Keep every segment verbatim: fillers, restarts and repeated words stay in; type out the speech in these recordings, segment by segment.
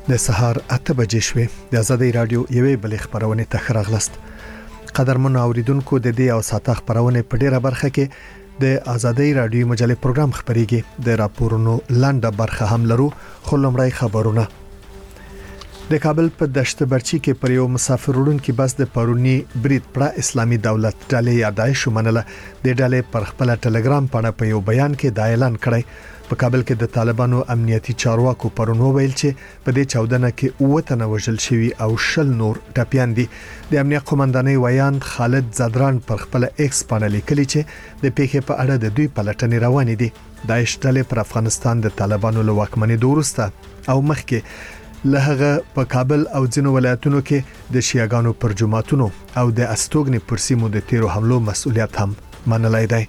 د سهار اته بجې شوې د آزادۍ رادیو یوې بلې خبرونه ته راغلست. قدرمن اوریدونکو د دې او ساته خبرونه په ډیره برخه کې د آزادۍ رادیو مجلې پروګرام خبريږي. د راپورونو لاندې برخه هم لرو. خو لومړی خبرونه. د کابل په دشت برچی کې پر یو مسافر وړونکي بس د پرونی برید پر اسلامي دولت ډلې یادایش ومنله. د ډلې پر خپل ټلګرام باندې په یو بیان کې دا اعلان کړی. په کابل کې د طالبانو امنیتي چارواکو پرونو ویل چې په دې چودنه کې اوه تنه وژل شوي او شل نور ټپيان دي. د امنیت قومندانۍ ویان خالد زدران پر خپل ایکس باندې لیکلي چې د پیښې په اړه د دوی پلټنې روانې دي. داعش ډلې پر افغانستان د طالبانو له واکمنۍ وروسته او مخکې له هغه په کابل او ځینو ولایتونو کې د شیعاګانو پر جماعتونو او د استوګنې پر سیمو د تیرو حملو مسؤلیت هم منلای دی.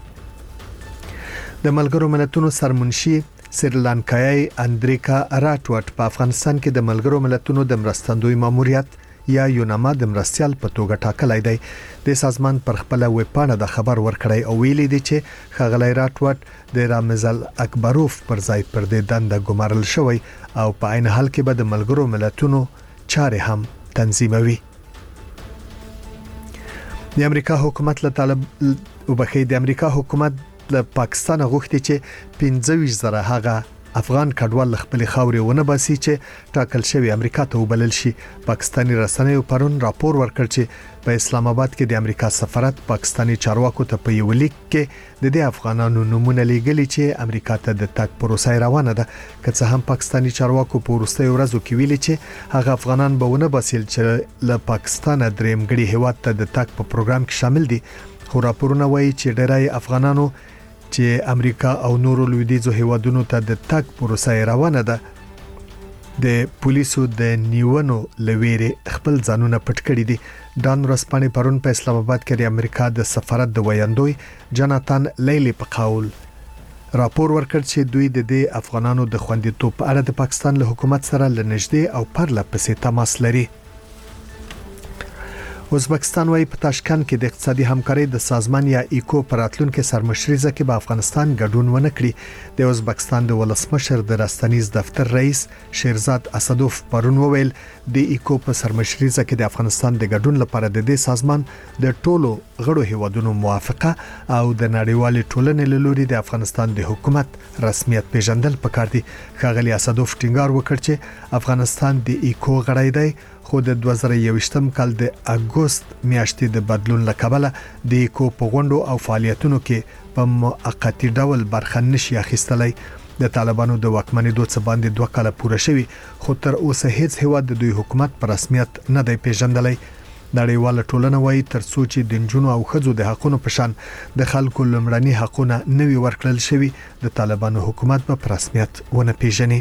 د ملګرو ملتونو سرمنشي سریلانکایي اندریکا راټوټ په افغانستان کې د ملګرو ملتونو د مرستندوی ماموریت یا یوناما د مرستيال په توګه ټاکلای دی. د سازمان پر خپل ویبپاڼه د خبر ورکړی او ویلي دی چې خغلی راټوټ د رامزل اکبروف پر ځای پر دې دنده ګمارل شوی او په عین حال کې به د ملګرو ملتونو چارې هم تنظیموي. د امریکا حکومت له طالب وبخې د امریکا حکومت له پاکستان غوښتي چې پنځه ویشت زره هغه افغان کډوال خپل خاورې ونه باسي چې ټاکل شوی امریکا ته وبلل شي. پاکستاني رسنیو پرون راپور ورکړ چې په اسلام آباد کې د امریکا سفارت پاکستاني چارواکو ته په یو لیک کې د دې افغانانو نمونه لیږلي چې امریکا ته د تګ پروسه روانه ده. که څه هم پاکستاني چارواکو په وروستي ورځو کې ویلي چې هغه افغانان به ونه باسي چې له پاکستان دریم غړي هیواد ته د تګ په پروګرام کې شامل دي. خو راپورونه وایي چې ډېری افغانانو چې امریکا او نورو لویدیځو هیوادونو ته د تګ پروسه روانه ده د پولیسو د نیونو لویره خپل ځانونه پټ کړی دي. ډان رسپانې پرون په اسلام آباد کې د امریکا د سفارت د ویاندوی جناتان لیلی په قول راپور ورکړ چې دوی د دې افغانانو د خوندیتوب په اړه د پاکستان له حکومت سره لنږدې او پرله پسې تماس لري. ازبکستان وايي په تاشکند کې د اقتصادي همکارۍ د سازمان یا ایکو پراتلونکو سرمشريزه کې به افغانستان ګډون ونه کړي. د ازبکستان د ولسمشر د راستنیز دفتر رئیس شیرزاد اسدوف پرون وویل د ایکو په سرمشريزه کې د افغانستان د ګډون لپاره د دې سازمان د ټولو غړو هیوادونو موافقه او د نړیوالې ټولنې له لوري د افغانستان د حکومت رسمیت پیژندل پکار دي. ښاغلي اسدوف ټینګار وکړ چې افغانستان د ایکو غړی دی خو د دوه زره یوویشتم کال د اګوست میاشتې د بدلون لکبله د ایکو په غونډو او فعالیتونو کې په موقتی ډول برخه نشي اخیستلای. د طالبانو د واکمنېدو څخه باندې دوه کاله پوره شوي خو تر اوسه هیڅ هیواد د دوی حکومت په رسمیت نه دی پیژندلای. نړیواله ټولنه وايي ترڅو چې د جنونو او خځو د حقوقو په شان د خلکو لمړني حقوقونه نوي ورکړل شوي د طالبانو حکومت په رسمیت ونه پیژني.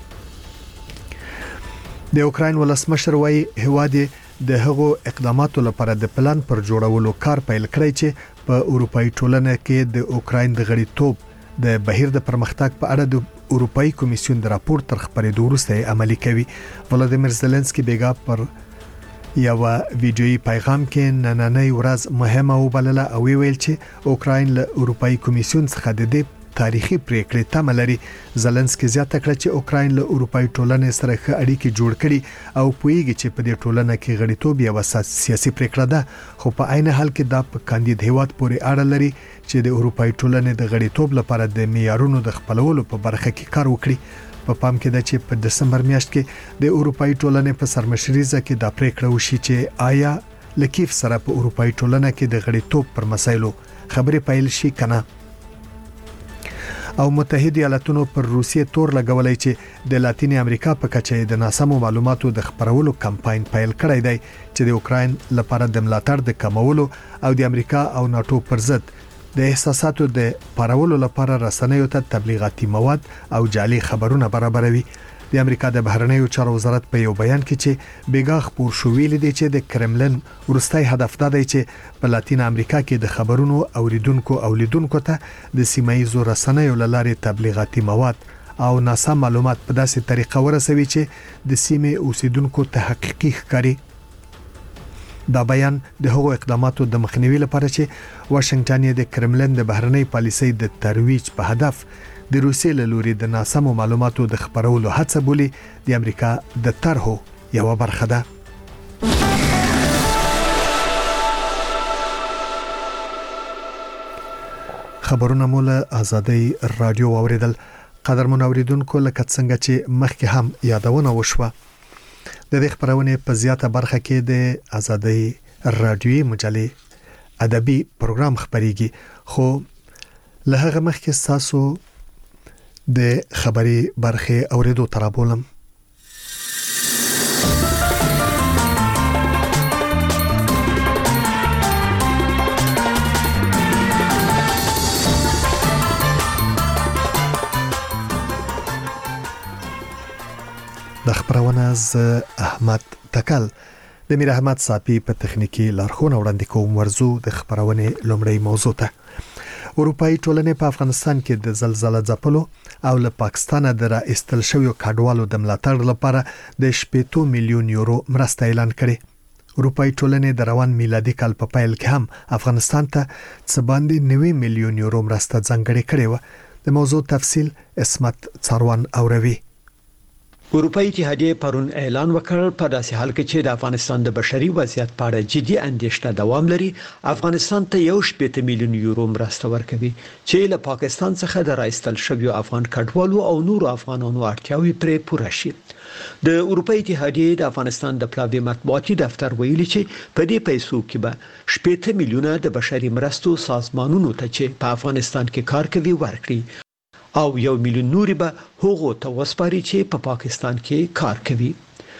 د اوکراین ولسمشر وايي هواد د هغو اقداماتو لپاره د پلان پر جوړولو کار پیل کړی چې په اروپאי ټولنه کې د اوکراین د غړیتوب د بهیر د پرمختګ په اړه د اروپאי کمیسیون د راپور تر خبرېدو وروسته عملي کوي. ولادیمیر زيلنسکي بیګا پر یو ویډیویي پیغام کې نننۍ ورځ مهمه وبلله او ویل چې اوکراین له اروپאי کمیسیون څخه د دې تاریخي پریکړې تمه لري. زيلنسکي زیاته کړه چې اوکراین له اروپאי ټولنې سره ښه اړیکې جوړ کړي او پوهیږي چې په دې ټولنه کې غړیتوب یو سیاسي پریکړه ده خو په عین حال کې دا په کاندید هیواد پورې اړه لري چې د اروپאי ټولنې د غړیتوب لپاره د معیارونو د خپلولو په برخه کې کار وکړي. په پام کې ده چې په دسمبر میاشت کې د اروپאי ټولنې په سرمشريزه کې دا پریکړه وشي چې آیا لکیف سره په اروپאי ټولنه کې د غړیتوب پر مسایلو خبرې پیل شي کنه. او متحده ایالاتونو پر روسیې تور لګولای چې د لاتینی امریکا په کچه د ناسمو معلوماتو د خبرولو کمپاین پیل کړی دی چې د اوکراین لپاره د ملاتړ د کمولو او د امریکا او ناتو پر ضد د احساساتو د پارولو لپاره رسنیو ته تبلیغاتي مواد او جعلي خبرونه برابروي. د امریکا د بهرنیو چارو وزارت په یو بیان کې چې بیګا خبر شو ویل دي چې د کرملن ورستای هدف دا دی چې په لاتین امریکا کې د خبرونو اوریدونکو او لیدونکو ته د سیمایي رسنیو لارې تبلیغاتي مواد او ناسم معلومات په داسې طریقه ورسوي چې د سیمې اوسیدونکو ته حقيقي ښکاري. دا بیان د هغو اقداماتو د مخنیوي لپاره چې واشنگټن د کرملن د بهرنی پالیسۍ د ترویج په هدف د روسیې له لوري د ناسمو معلوماتو د خبرولو هڅه بولي د امریکا د طرحو یوه برخه ده. خبرونه مول آزادۍ رادیو اوریدل. قدرمن اوریدونکو لکه څنګه چې مخکې هم یادونه وشوه د دې خبرونه په زیاته برخه کې د آزادۍ رادیوي مجلې ادبي پروګرام خبريږي، خو له هغه مخکې تاسو د خبري برخه اوریدو ترابولم. د خبرونه ز احمد تکل د میر احمد صافي په تخنیکی لارښوونه وړاندې کوم. ورزو د خبرونه لومړی موضوع ته. اروپאי ټولنې په افغانستان کې د زلزلې ځپلو او له پاکستان د را استل شویو کډوالو د ملاتړ لپاره د شپږ میلیون یورو مرسته اعلان کړې. اروپאי ټولنې د روان میلادي کال په پیل کې هم افغانستان ته څه باندې نوي میلیون یورو مرسته ځانګړې کړې و. د موضوع تفصیل اسمت څاروان اوروي. اروپאי اتحادیه پرون اعلان وکړ په داسې حال کې چې د افغانستان د بشري وضعیت په اړه جدي اندېښنه دوام لري، افغانستان ته یو شپږ میلیون یورو مرسته ورکوي چې له پاکستان څخه د راایستل شویو افغان کډوالو او نورو افغانانو اړتیاوې پرې پوره شي. د اروپאי اتحادیه د افغانستان د پلاوی مطبوعاتي دفتر ویلي چې په دې پیسو کې به شپږ میلیونه د بشري مرستو سازمانونو ته چې په افغانستان کې کار کوي ورکړي او یو میلیون نوري به هغو ته وسپاري چې په پا پاکستان کې کار کوي.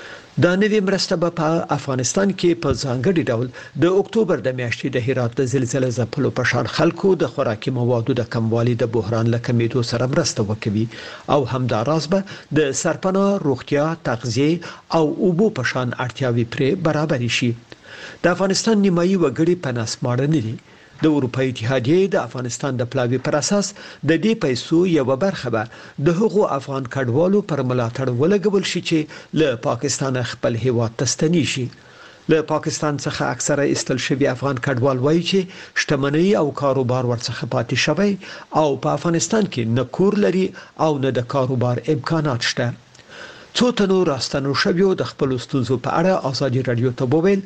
دا نوې مرسته به په افغانستان کې په ځانګړي ډول د اکتوبر د میاشتې د هرات د زلزلې ځپلو په شان خلکو د خوراکي موادو د کموالي د بحران له کمیدو سره مرسته وکوي او همداراز به د سرپناه، روغتیا، تغذیه او اوبو په شان اړتیاوې پرې برابر شي. د افغانستان نیمایي وګړي په ناسماړه نه دي. د اروپאי اتحادیه د افغانستان د پلاوی پر اساس د دې پیسو یو برخه به د هغو افغان کډوالو پر ملاتړ ولګول شي چې له پاکستان خپل هیواد ته ستنی شي. له پاکستان څخه اکثره استل شوی افغان کډوال وایي چې شتمنۍ او کاروبار ورڅخه پاتې شوی او په افغانستان کې نه کور لري او نه د کاروبار امکانات شته. څو تنو راستنو شویو د خپل ستونزو په اړه آزادي رادیو ته وویل.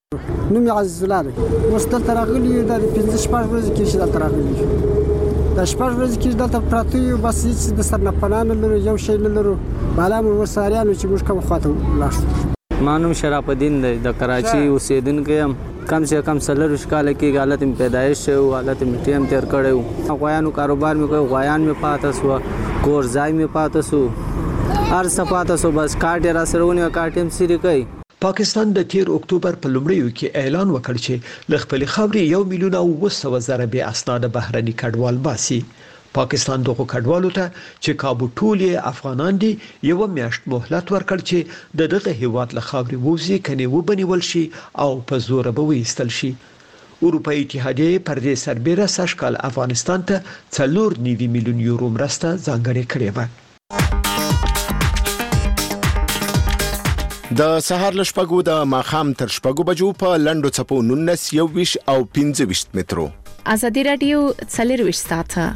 نوم عزیز الله دی. اوس دلته راغلی یو د پنځه شپږ ورځې کې چې دلته راغلی یو. د شپږ ورځې کې دلته پراته یو، بس هیڅ د سر نه پناه نه لرو، یو شی نه لرو. بالا مو وساریانو چې موږ کوم خواته لاړو. ما نوم شرف الدین دی، د کراچي اوسیدونکی یم. کم سے کم څلور کال کې حالت می پیدایش او حالت می ټیم تیر کړو. غویانو کاروبار می کوي، غویان می پاتې سو، کور ځای می پاتې سو، هر څه پاتې سو، بس کارت را سره ونیو، کارت هم سری کوي. پاکستان د تیر اکتوبر په لومړیو کې اعلان وکړ چې ل خپل خاورې یو میلیون او وسو زره به اسناد بهرني کډوال باسي. پاکستان دغه کډوالو ته چې کابو ټولې افغانان دي یو میاشت مهلت ورکړ چې د دغه هیواد له خاورې ووزي کني وبنیول شي او په زور به وېستل شي. اروپאי اتحادیه پر دې سربېره سږکال افغانستان ته څلور نیوي میلیون یورو مرسته ځانګړې کړې و. د سهار لشپګو د ماخام تر شپګو بجو په لندو چپو نونس یو ویش او پنځه ویش مترو. آزادي رادیو څلور ویش ساعته.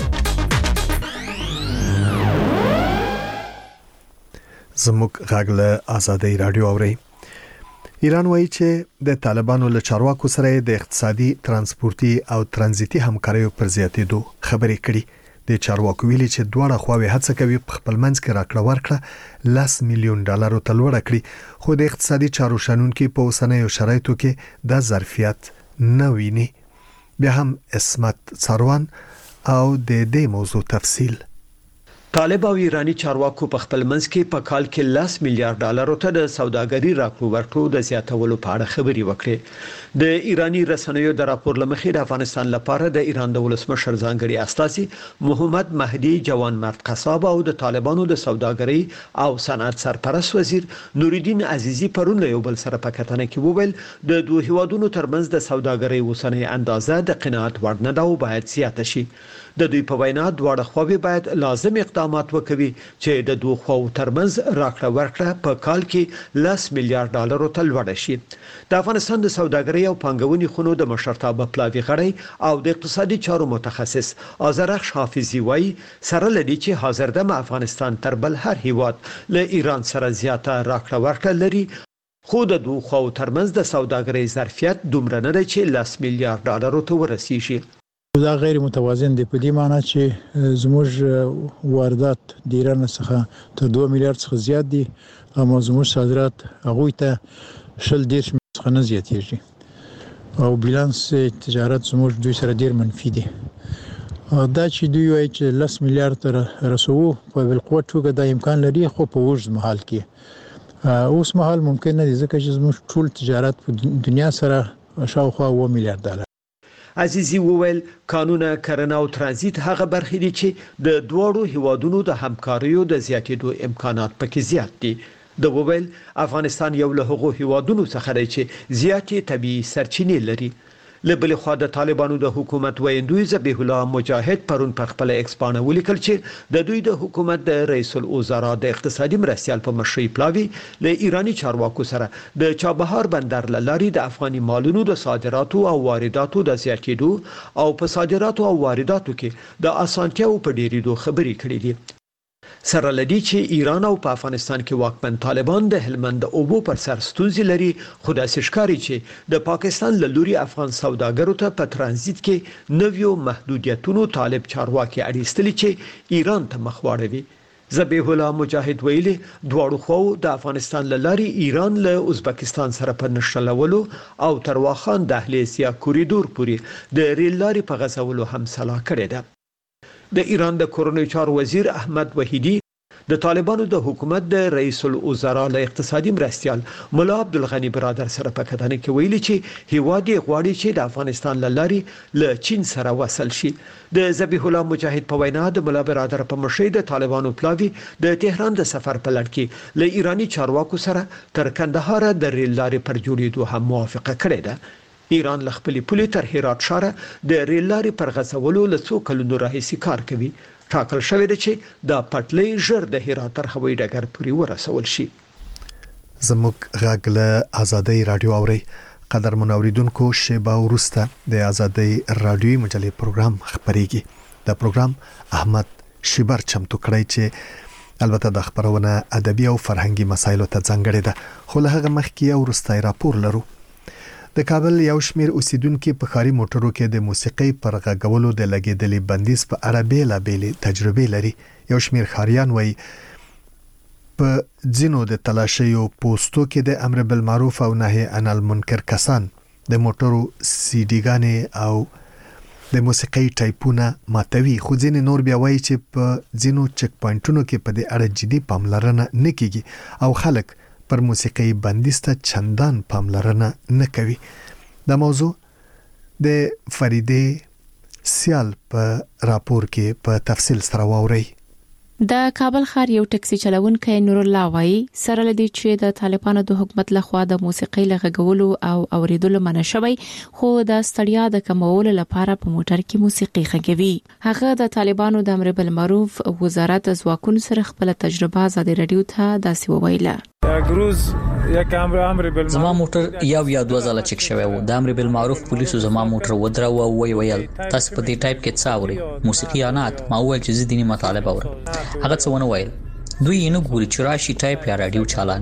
زموږ غاګله آزادي رادیو اوري. ایران وایي چې د طالبانو له چارواکو سره د اقتصادي، ترانسپورتي او ترانزیتي همکاریو پر زیاتېدو خبرې کړي. د چارواکو ویلي چې دواړه خواوې هڅه کوي په خپل منځ کې راکړه ورکړه لاس میلیون ډالرو ته لوړه کړي، خو د اقتصادي چارو شنونکو په اوسنیو شرایطو کې دا ظرفیت نه ویني. بیا هم اسمت څاروان او د دې موضوع تفصیل. طالب او ایرانی چارواکو په خپل منځ کې په کال کې لاس میلیارډ ډالرو ته د سوداګري راکړو ورکړو د زیاتولو په اړه خبري وکړي. د ایرانی رسنیو د راپور لمخې د افغانستان لپاره د ایران د ولسمشر ځانګړي استازي محمد مهدي جوان مرد قصاب او د طالبانو د سوداګري او صنعت سرپرست وزیر نوردین عزیزی پرون له یو بل سره په کتنه کې وویل د دوه هیوادونو ترمنځ د سوداګري وسنۍ اندازه د قناعت وړ نه ده او باید زیاته شي. د دوی په وینا دواړه خواوې باید لازم اقدامات وکړي چې د دوه خواو ترمنځ راکړه ورکړه په کال کې لس میلیارډ ډالر ته لوړ شي. د افغانستان د سوداګرۍ او پانګونې خونو د مشرتابه پلاوي غړی او د اقتصادي چارو متخصص آذرخش حافظي وایي سره لدی چې حاضر دم افغانستان تر بل هر هیواد له ایران سره زیاته راکړه ورکړه لري، خو د دوه خواو ترمنځ د سوداګرۍ ظرفیت دومره نه دی چې لس میلیارډ ډالر ته ورسیږي. دا غیر متوازن دی په دې معنی چې زموږ واردات د ایران څخه تر دوه میلیارډ څخه زیات دي او زموږ صادرات هغه ته شل دیرش څخه نه زیاتېږي او بیلانس تجارت زموږ دوی سره ډیر منفي دی. دا چې دوی وايي چې لس میلیارډ تر رسوو په بالقوه توګه دا امکان لري، خو په اوږد مهال کې اوس مهال ممکن نه دي ځکه چې زموږ ټول تجارت په دنیا سره شاوخوا اوه میلیارډ ډالر. عزیزي وویل قانونه کرنه او ترانزیت هغه برخې دي چې د دوړو هیوادونو د همکاریو د زیاتېدو امکانات پکې زیات دي. د وویل افغانستان یو له هغو هیوادونو څخه دی چې زیاتې طبيعي سرچینې لري. لبل خو د طالبانو د حکومت ویندوی ذبیح الله مجاهد پرون په خپل ایکسپانه ولیکل چې د دوی د حکومت د رئیس الوزرا د اقتصادي مرستيال په مشرۍ پلاوی له ایرانی چارواکو سره د چابهار بندر لاري د افغاني مالونو د صادراتو او وارداتو د زیاتېدو او په صادراتو او وارداتو کې د اسانتیاو په ډیریدو خبرې کړې دي. سره لدی چې ایران او په افغانستان کې واکمن طالبان د هلمند او بو پر سر ستونزې لري، خو د سشکاري چې د پاکستان له لوري افغان سوداګرو ته په ترانزیت کې نویو محدودیتونو طالب چارواکي اړیستلي چې ایران ته مخ واړوي. ذبیح الله مجاهد ویلي دواړو خواو د افغانستان له لاري ایران له ازبکستان سره په نښلولو او تر واخان دهلیز یا کوریډور پورې د ریل لاري په غځولو هم سلا کړې ده. د ایران د کورنۍ چارو وزیر احمد وحیدی د طالبانو د حکومت د رئیس الوزرا له اقتصادي مرستيال مولا عبدالغنی برادر سره په کتنه کې ویلي چې هیواد غواړي چې د افغانستان له لاري له چین سره وصل شي. د ذبیح الله مجاهد په وینا د مولا برادر په مشرۍ د طالبانو پلاوی د تهران د سفر په لړ کې له ایرانی چارواکو سره تر کندهار د ریل لارې پر جوړېدو هم موافقه کړې ده. ایران ل خپل پولې تر هرات ښار د ریل لارې پر غځولو له څو کلونو راهیسې کار کوي. ټاکل شوی دی چې دا پټلۍ ژر د هرات تر هوایي ډګر پورې ورسول شي. زموږ غږ له آزادۍ رادیو اوري. قدر منوریدونکو شیبه ورسته د آزادۍ رادیوي مجلې پروګرام خبريږي. دا پروګرام احمد شیبر چمتو کړی چې البته د خبرونه ادبي او فرهنګي مسایلو ته ځانګړې ده، خو له هغه مخکې یو وروستی راپور لرو. د کابل یو شمیر اوسیدونکو په خاري موټرو کې د موسیقي پر غږولو د لګیدلې بندیز په اړه بیلابېلې تجربې لري. یو شمیر خاریان وایي په ځینو د تلاشیو پوسټو کې د امر بالمعروف او نهي عن المنکر کسان د موټرو سیډیګانې او د موسیقي ټایپونه ماتوي، خو ځینې نور بیا وایي چې په ځینو چک پوینټونو کې په دې اړه جدي پاملرنه نه کیږي او خلک پر موسیقي بندیز ته چندان پاملرنه نه کوي. دا موضوع د فریده سیال په راپور کې په تفصیل سره واوري. د کابل ښار یو ټکسي چلونکی نور الله وایي سره لدی چې د طالبانو د حکومت لخوا د موسیقي لغږولو او اوریدلو منع شوی، خو د ستړیا د کمولو لپاره په موټر کې موسیقي غږوي. هغه د طالبانو د امر بالمعروف وزارت ځواکونو سره خپل تجربه آزادي رادیو ته داسې وویله. گروز یک امر امر بالمعروف زما موټر یو یا دوه ځله چک شوی و. د امر بالمعروف پولیسو زما موټر ودراوه او وی ویل تاسو په دې ټایپ کې څه اوري؟ موسیقي انات. ما وویل چې زه دیني مطالب اورم. هغه څه ونه ویل. دوی یې نه ګوري چې راشي ټایپ یا رادیو چالان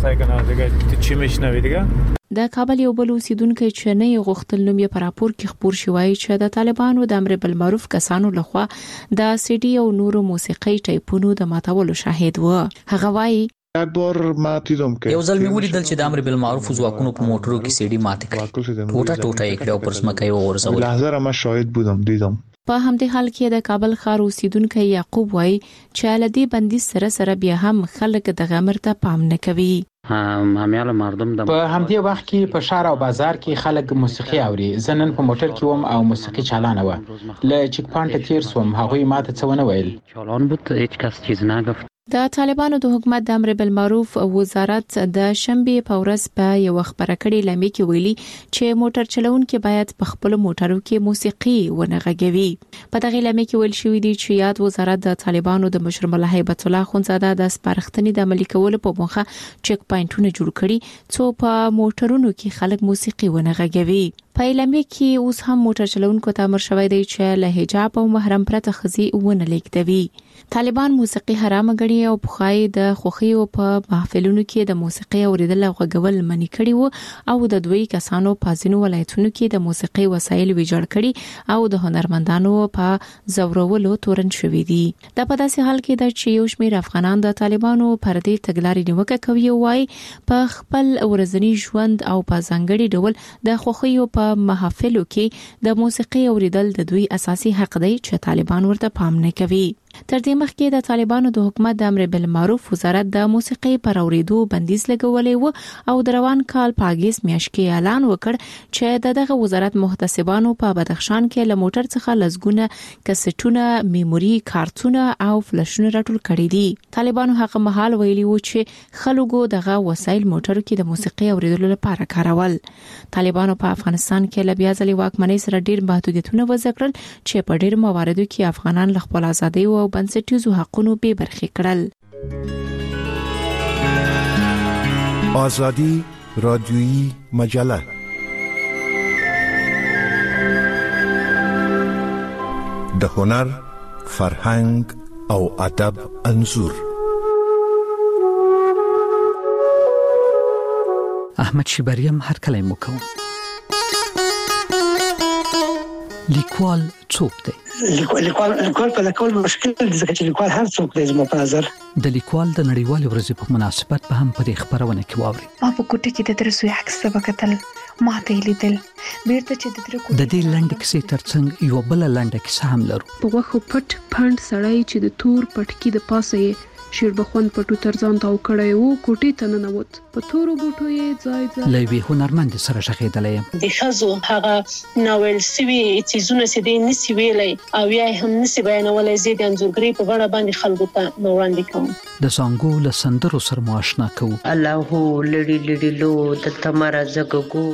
کړي. د کابل یو بل اوسیدونکو چې نه غوښتل نوم یې په راپور کې خبر شوی چې د طالبانو د امر بالمعروف کسانو لخوا د سی ډي او نورو موسیقي ټایپونو د ماتولو شاهد و. هغه وایي یو ځل مې ولیدل چې د امر بالمعروف ځواکونو په موټرو کې سیډي مات کړي، ټوټه ټوټه یې کړې او پر ځمکه یې وغورځول. لحظه ما شاهد بودم دیدم. په همدې حال کې د کابل ښار اوسیدونکو یعقوب وایي چې لدی بندیز سره سره بیا هم خلک د غمر ته پام نه کوي. همیاله مردم د په همدې وخت کې په شهر او بازار کې خلک موسیقي اوري. زه نن په موټر کې وم او موسیقي چالانه و. له چک پوینټ تیر سوم، هغوی ماته څه ونه ویل. چالان بود، هیچ کس چیز نگفت. د طالبانو د حکومت د امر بالمعروف وزارت د شنبه په ورځ په یو خبره کړي لمې کې ویلي چې موټر چلونکي باید په خپل موټرو کې موسیقي ونغږوي. په دغه لمې کې ویل شوی دی چې یاد وزارت د طالبانو د مشر ملا هیبت الله خونزاده د سپارښتنې د عملي کولو په موخه چک پاینټونه جوړ کړي څو په موټرونو کې خلک موسیقي ونغږوي. په لمې کې اوس هم موټر چلونکو ته امر شوی دی چې له حجاب او محرم پرته خزي ونه لیکدوي. طالبان موسیقي حرام ګڼي او بخای د خوخیو په محفلونو کې د موسیقي اوریدل او غږول منی کړي وو او د دوی کسانو په ځینو ولایتونو کې د موسیقي وسایل ویجاړ کړي او د هنرمندانو په زورولو تورن شوې دي. د په داسې حال کې د چې یو شمېر افغانان د طالبانو پر دې تګلارې نیوکه کوي وای په خپل ورځنی ژوند او په ځانګړي ډول د خوخیو په محافلو کې د موسیقي اوریدل د دوی اساسي حق دی چې طالبان ورته پام نه کوي. تر دې مخکې د طالبانو د حکومت د امر بالمعروف وزارت د موسیقي پر اوریدو بندیز لګولې و او د روان کال په اگست میاشت کې اعلان وکړ چې دغه وزارت محتسبانو په بدخشان کې له موټر څخه لزګونه کسټونه میموري کارتونه او فلشونه راټول کړي دي. طالبانو هغه مهال ویلي و چې خلکو دغه وسایل موټرو کې د موسیقي اوریدلو لپاره کارول. طالبانو په افغانستان کې له بیا ځلې واکمنۍ سره ډیر محدودیتونه وضع کړل چې په ډیر مواردو کې افغانان له خپل ازادۍ او بنسټیزو حقونو بې برخې کړل. آزادی رادیویی مجله د هنر، فرهنګ او ادب انځور. احمد شیبریم هر کله مو کوم. لیکوال څوک دی؟ لیکوال لیکوال په لیکوال مشکل دي ځکه چې لیکوال هر څوک دی زما په نظر. د لیکوال د نړیوالې ورځې په مناسبت په هم په خبرونه کې واوري. ما په کوټه کې د درسوي عکس وکتل، ما ته لیدل بیرته چې د درکو د دې لنډ کیسې ترڅنګ یو بل لنډ کیسه هم لرو. په وخت پټ پاند سړی چې د تور پټکی د پاسه یې شیربخون پټو ترځان تاو کړی وو کوټې ته ننوت. په تورو بوټو یې ځای ځای لوی هنرمند سره شغېدلې. د خزو هغه ناول سوي چیزونه چې دې نسی ویلې او یا هم نسی بیانولې زید انځورګری په بڼه باندې خلکو ته وړاندې کوم. د زنګو له سندرو سره ماشنا کوو. الله هو لړی لړی لو د تمره زګګو.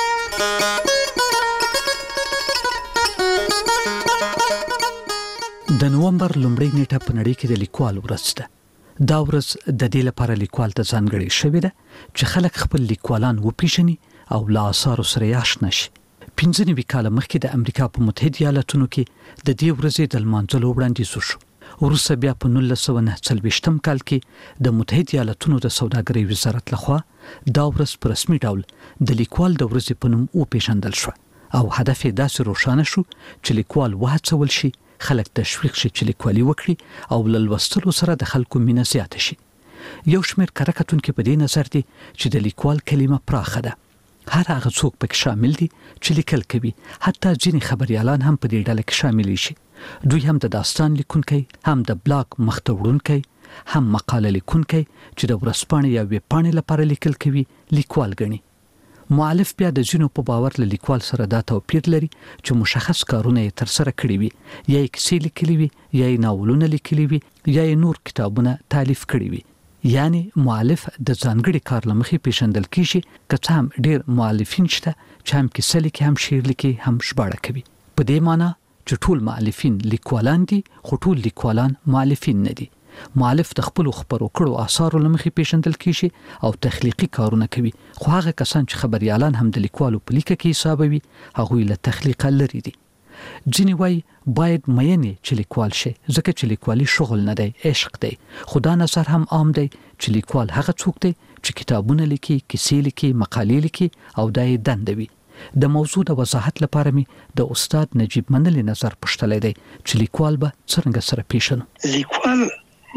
د نومبر لومړۍ نیټه په نړۍ کې د لیکوال ورځ ده. دا ورځ د دې لپاره لیکوال ته ځانګړې شوې ده چې خلک خپل لیکوالان وپیژني او له آثارو سره آشنا شي. پنځه نوي کاله مخکې د امریکا په متحده ایالاتونو کې د دې ورځې د لمانځلو وړاندیز وشو. وروسته بیا په نولس سوه نهه څلوېښتم کال کې د متحده ایالاتونو د سوداګرۍ وزارت لخوا دا ورځ په رسمي ډول د لیکوال د ورځې په نوم وپیژندل شو او هدف یې داسې روښانه شو چې لیکوال وهڅول شي خلک تشویق شي چې لیکوالي وکړي او له لوستلو سره د خلکو مینه زیاته شي. یو شمېر کره کتونکي په دې نظر دي چې د لیکوال کلمه پراخه ده. هر هغه څوک پکې شامل دي چې لیکل کوي، حتی ځینې خبريالان هم په دې ډله کې شامل شي. دوی هم د داستان لیکونکي، هم د بلاګ مخته وړونکي، هم مقاله لیکونکي چې د ورځپاڼې یا ویبپاڼې لپاره لیکل کوي لیکوال ګڼي. مؤلف بیا د ځینو په باور له لیکوال سره دا توپیر لري چې مشخص کارونه یې تر سره کړی وي، یا یې کیسې لیکلي وي، یا یې ناولونه لیکلي وي، یا یې نور کتابونه تالیف کړي وي. یعنی مؤلف د ځانګړي کار لمخې پیژندل کیږي، که څه هم ډیر مؤلفین شته چې هم کیسه لیکي، هم شعر لیکي، هم ژباړه کوي. په دې معنی چې ټول مؤلفین لیکوالان دي، خو ټول لیکوالان مؤلفین نه دي. مؤلف د خپل خبرو کړو آثارو لمخې پیژندل کیږي او تخلیقي کارونه کوي، خو هغه کسان چې خبريالان هم د لیکوالو په لیکه کې حسابوي هغه له تخلیق لري دي. ځینې وایي باید مینې چې لیکوال شي ځکه چې لیکوالي شغل نه دی، عشق دی. خو دا نظر هم عام دی چې لیکوال هغه څوک دی چې کتابونه لیکي، کیسې لیکي، مقالې لیکي او دا یې دنده وي. د موضوع د وضاحت لپاره می د استاد نجیب منلی نظر پوښتلی دی چې لیکوال به څنګه سره پیژنو. لیکوال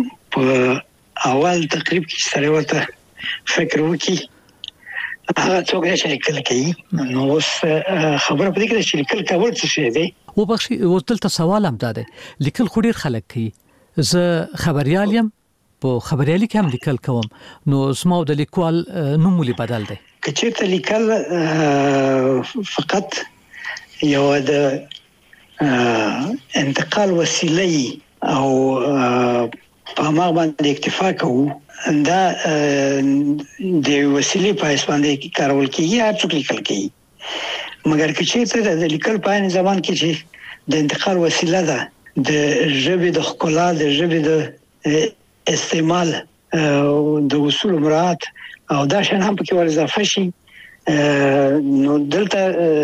په اول تقریب کې سره وته فکر وکي هغه څوک چې لیکل کوي. نو اوس خبره پدې کې چې لیکل کول څه شي دی. و بخشي او دلته سوال هم ده، لیکل خو ډیر خلک کوي. زه خبريال یم، په خبريالي کې هم لیکل کوم، نو زما د لیکوال نوم ولې بدل دی؟ کچېرته لیکل فقط یو د انتقال وسیله او په هغه باندې اکتفا کوو دا د وسیلې په اساس کارول کیږي هر څوک لیکل کوي مګر که چیرته د لیکل په عین زمان کې چې د انتقال وسیله ده د ژبې د ښکلا د ژبې د استعمال د اصول مراعات او دا شان هم پکې ور اضافه شي نو دلته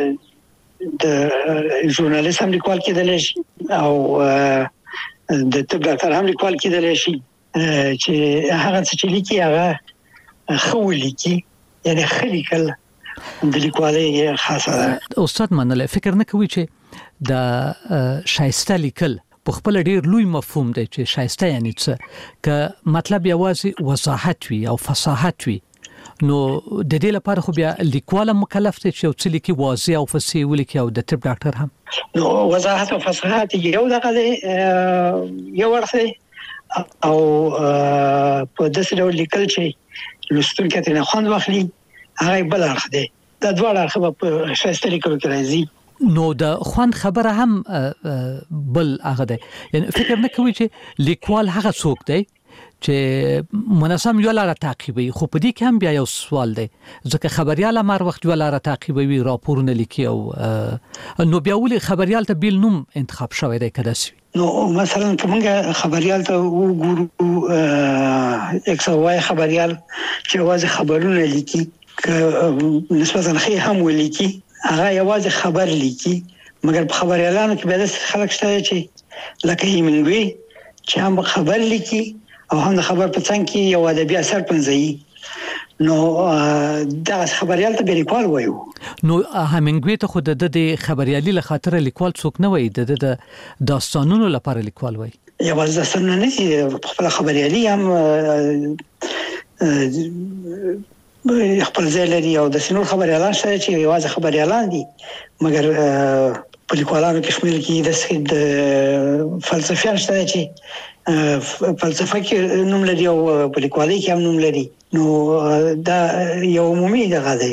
د ژورنالیست هم لیکوال کېدلی شي او د طب ډاکټر هم لیکوال کېدلی شي چې هغه څه لیکي هغه خو لیکي یعنی خلیکل د لیکوالۍ خاصه ده. استاد منل فکر نه کوي چې د شایسته لیکل په خپل ډیر لوی مفهوم دی چې شایسته یعنی څه ک مطلب یوازې وضاحت وي او فصاحت وي نو د دې لپاره خو بیا لیکواله مکلف دی چې څه لیکي واضح او فصیح ولیکي او د طب ډاکټر هم نو وضاحت او فصاحت یو دغه دی یو ورته او په داسې ډول لیکل چې لوستونکي ته نه خوند واخلي هغه بل اړخ دی دا دواړه اړخ په شایسته لیکلو کې راځي نو د خوند خبره هم بل هغه دی یعنی فکر نه کوي چې لیکوال هغه څوک دی چې منظم یو لاره تعقیبوي خو په دې کې هم بیا یو سوال دی ځکه خبريال مر وخت یو لاره تعقیبوي راپورونه لیکي او نو بیا ولې خبريال ته بیل نوم انتخاب شوی دی کده سي نو مثلا کومه خبريال ته وګورو اکسوای خبريال چې واځي خبرونه لیکي ک نسبتا خې هم ولیکي هغه یوازې خبر لیکي مګر په خبريالانو کې به د خلک شته چې لکه هیمنګوي چې هم خبر لیکي او هم د خبر په څنګ کې یو ادبي اثر پنځي نو دا خبريال ته لیکوال وایو نو هیمنګوي ته خود د خبريالي له خاطر لیکوال څوک نه وایي د داستانونو لپاره لیکوال وایي یوازې داستانونه نه خپل خبريالي هم خپل ځای لري او د سينور خبريالان شته چې یوازې خبريالان دي مګر په لیکوالانو کې شمول کې د فلسفیان شته چې فلسفه کې نوم لري او په لیکوالۍ کې هم نوم لري نو دا یو عمومي دغه دی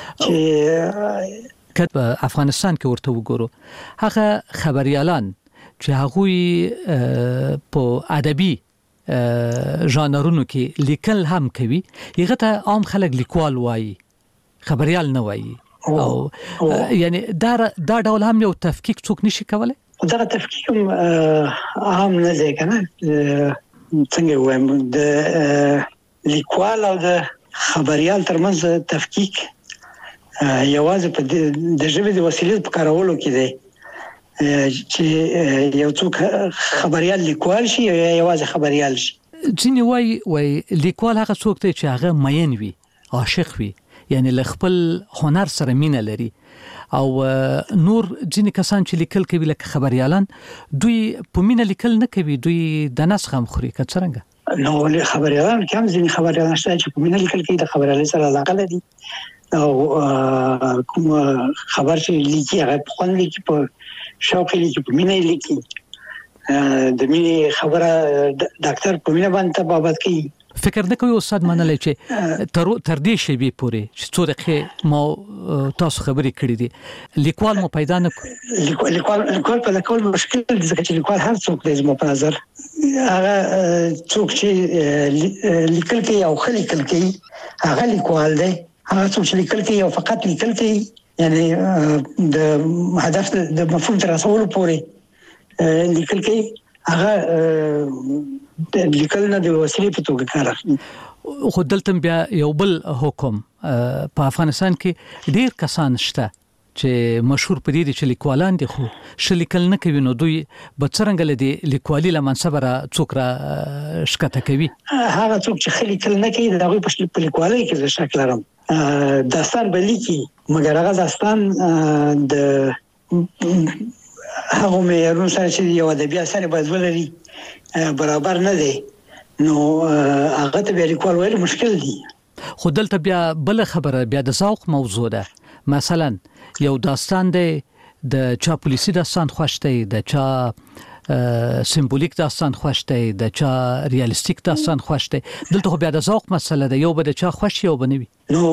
چې کله افغانستان کې ورته وګورو هغه خبريالان چې هغه په ادبي ژانرونو کې لیکل هم کوي هغه ته عام خلک لیکوال وایي خبريال نه وایي او یعنی دا دا ډول هم یو تفکیک څوک نشي کولای دا تفکیک هم نه دی کنه څنګه وایم د لیکوال او د خبريال ترمنځ تفکیک یوازې په د ژبې د وسیلې په کارولو کې دی چې یو څوک خبريال لیکوال شي یا یوازې خبريال شي ځینې وایي وایي لیکوال هغه څوک دی چې هغه مین وي عاشق وي یعنی له خپل هنر سره مینه لري او نور ځینې کسان چې لیکل کوي لکه خبريالان دوی په مینه لیکل نه کوي دوی د نس غم خوري که څنګه نو له خبريالان کوم ځینې خبريالان شته چې په مینه لیکل کوي د خبريالۍ سره علاقه لري او کوم خبر چې لیکي هغه په خوند لیکي په شوق لیکي په مینه لیکي د مینه خبره ډاکټر په مینه باندې تبابت کوي فکر نه کوي استاد منلای چې تر تر دې شی به پوره چې څو دقیقې مو تاسو خبرې کړې دي لیکوال مو پیدا نه لیکوال لیکوال لیکوال په لیکوال مشکل دي ځکه چې لیکوال هر څوک دی زموږ په نظر هغه څوک چې لیکل کوي او خلک لیکل کوي هغه لیکوال دی هغه څوک چې لیکل کوي او فقط لیکل کوي یعنی د هدف د مفهوم تر رسولو پورې لیکل کوي هغه د لیکل نه د وسیلې په توګه کار اخلي خو دلته بیا یو بل حکم په افغانستان کې ډیر کسان شته چې مشهور پدې دي چې لیکوالان دي خو ش لیکل نه کوي نو دوی به څنګه لدی لیکوالي لمنصب را څوک را شکته کوي هغه څوک چې خلی لیکل نه کوي دا غوښتل په لیکوالۍ کې ځکه لرم داستان به لیکي مګر هغه داستان د هغه معیارونو سره چې یو ادبي اثر باید ولري برابر نه دی نو هغه ته به لیکوال ویل مشکل دي خو دلته بیا بل خبره بیا د ذوق موضوع ده مثلا یو داستان دی د چا پولیسي داستان خوشته د چا سمبولیک داستان خوشته د چا ریالیستیک داستان خوشته دلته خو بیا د ذوق مسله ده یو به د چا خوش یو بنوي نو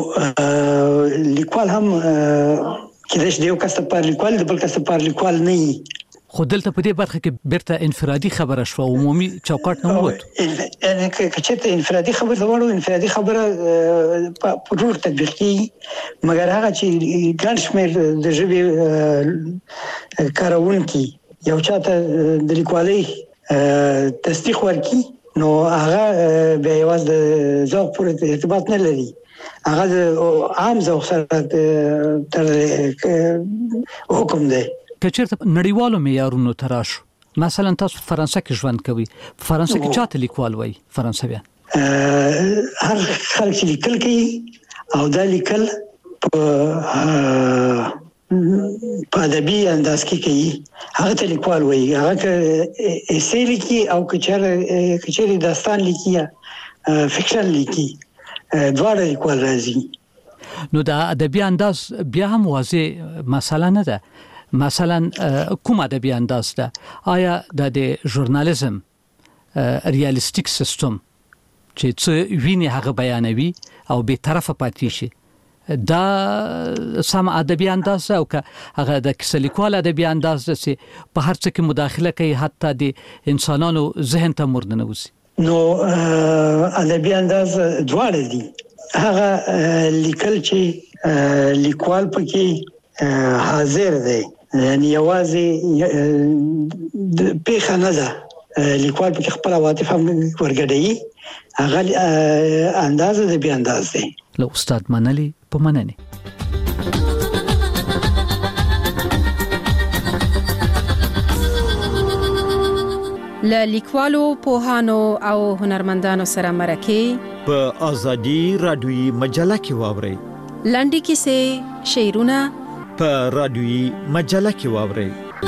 لیکوال هم کله چې یو کس په لیکوال د بل کس په لیکوال نه خو دلته په دې برخه کې بیرته انفرادي خبره شو عمومي چوکاټ نه ووت. یعنی کچته انفرادي خبره وړو انفرادي خبره په ټول تطبیق کیږي مګر هغه چې ګڼ شمېر د ژبې کارونکي یو چاته د لیکوالۍ تصدیق ورکړي نو هغه به یوازې د ذوق پورې ارتباط نه لري، هغه عام ذوق سره تر حکم دی. که چېرته نړیوالو معیارونو ته راشو، مثلا تاسو په فرانسه کې ژوند کوئ، په فرانسه کې چاته لیکوال وایي فرانسویان؟ هر خلک چې لیکل کوي او دا لیکل په په ادبي انداز کې کوي هغه ته لیکوال وایي. هغه که ایسې لیکي او کچېرې داستان لیکي یا فکشن لیکي دواړه لیکوال راځي. نو دا ادبي انداز بیا هم واضح مسله نه ده. مثلا کوم ادبي انداز ده؟ آیا د ژورنالیزم ریالیستیک سیستم چې څه ویني هغه بیانوي او به طرفه پاتې شي دا سم ادبي انداز او که هغه د کیسه لیکوال ادبي انداز ده چې په هر څه کې مداخله کوي حتی د انسانانو ذهن ته مرنه وځي؟ نو ادبي انداز دواړه دي. هغه لیکل چې لیکوال پکې حاضر دی یعنی یوازې پیښه نه ده، لیکوال پکې خپل عواطف هم ورګډوي، هغه انداز د بیا انداز دی. له استاد منلی په مننه. له لیکوالو پوهانو او هنرمندانو سره مرکه په ازادي رادیوي مجله کې واوري. لنډی کیسې، شعرونه په رادیوي مجله کې واوري.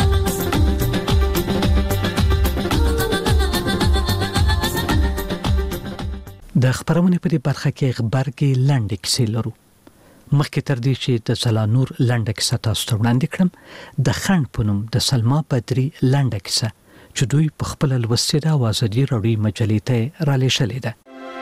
د خبرونه په دې برخه کې خبرګي لنډی کیسې لرو. مخکې تر دې چې د زلانور لنډه کیسه تاسو ته وړاندې کړم، د خند په نوم د سلما بدري لنډه کیسه چې دوی په خپل لوستې د ازادي رادیوي مجلې ته را لېږلې ده.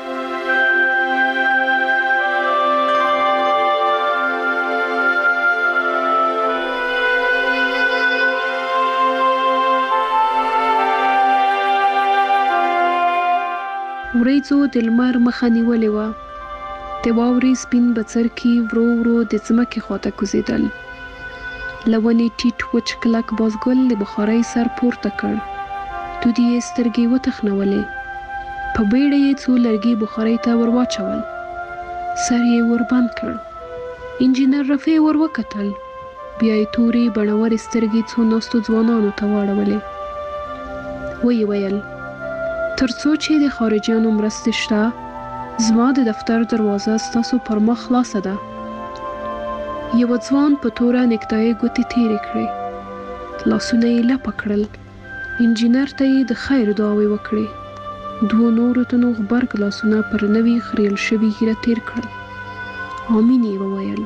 وریځو د لمر مخه نیولې وه، د واورې سپین بڅرکي ورو ورو د ځمکې خواته کوزېدل. له ونې ټیټ وچ کلک بازګل د بخارۍ سر پورته کړ، تودې یې سترګې وتخنولې. په بیړه یې څو لرګي بخارۍ ته ور واچول، سر یې ور بند کړ. انجینر رفیع ور وکتل، بیا یې تورې بڼورې سترګې څو ناستو ځوانانو ته واړولې. ویې ویل تر څو چې د خارجيانو مرستې شته، زما د دفتر دروازه ستاسو پر مخ خلاصه ده. یو ځوان په توره نیکټای ګوتې تېرې کړې، لاسونه یې لپه کړل. انجینر ته یې د خیر دعاوې وکړې. دوو نورو تنو غبرګ لاسونه پر نوي خریل شوي ږیره تېر کړل. آمین یې وویل.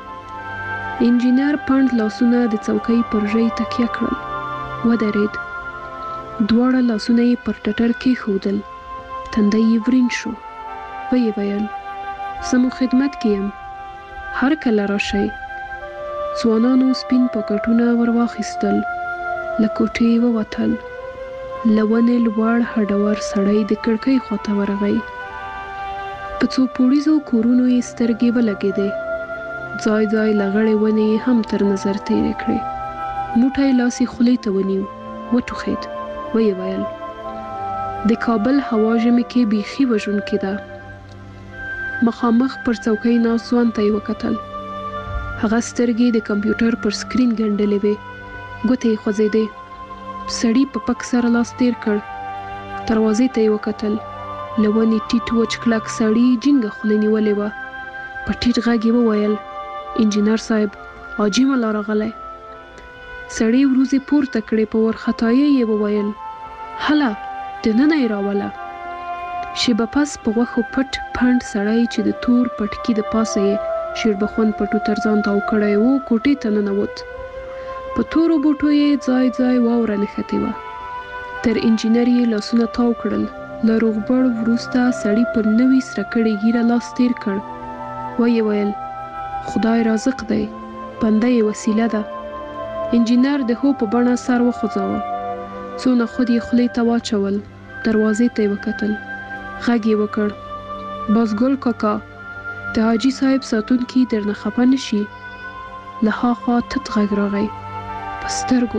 انجینر پنډ لاسونه د څوکۍ پر ژۍ تکیه کړل، ودرېد. دواړه لاسونه یې پر ټټر کېښودل، تندی یې ورین شو. ویې ویل زه مو خدمت کې یم، هر کله راشئ. ځوانانو سپین پاکټونه ور واخیستل، له کوټې ووتل. له ونې لوړ هډور سړی د کړکۍ خواته ورغی. په څو پوړیزو کورونو یې سترګې ولګېدې، ځای ځای لغړې ونې یې هم تر نظر تېرې کړې. موټی لاس یې خولې ته ونیو، وټوخېد. ویې ویل د کابل هوا ژمي کې بیخي وژونکې ده. مخامخ پر څوکۍ ناست ځوان ته یې وکتل. هغه سترګې د کمپیوټر پر سکرین ګنډلې وې، ګوتې یې خوځېدې. سړي په پک سره لاس تېر کړ، دروازې ته یې وکتل. له ونې ټیټ وچ کلک سړي جینګه خوله نیولې وه. په ټیټ غږ یې وویل انجینر صاحب حاجي ملا راغلی. سړي وروځې پورته کړې، په ورختایۍ یې وویل هله دننه یې راوله. شیبه پس په غوښو پټ پنډ سړی چې د تور پټکي د پاسه یې شیربخون پټو تر ځان تاو کړی و کوټې ته ننوت. په تورو بوټو یې ځای ځای واوره نښتې وه. تر انجینر یې لاسونه تاو کړل. له روغبړ وروسته سړي پر نوي سره کړې ږیره لاس تېر کړ. ویې ویل خدای رازق دی، بنده یې وسیله ده. انجینر د هو په بڼه سر وخوځاوه. څونه خود یې خولې ته واچول. دروازې ته یې وکتل. غږ یې وکړ: بازګل کاکا، د حاجي صاحب ساتونکي درنه خفه نه شي. له هاخوا تت غږ راغی په سترګو.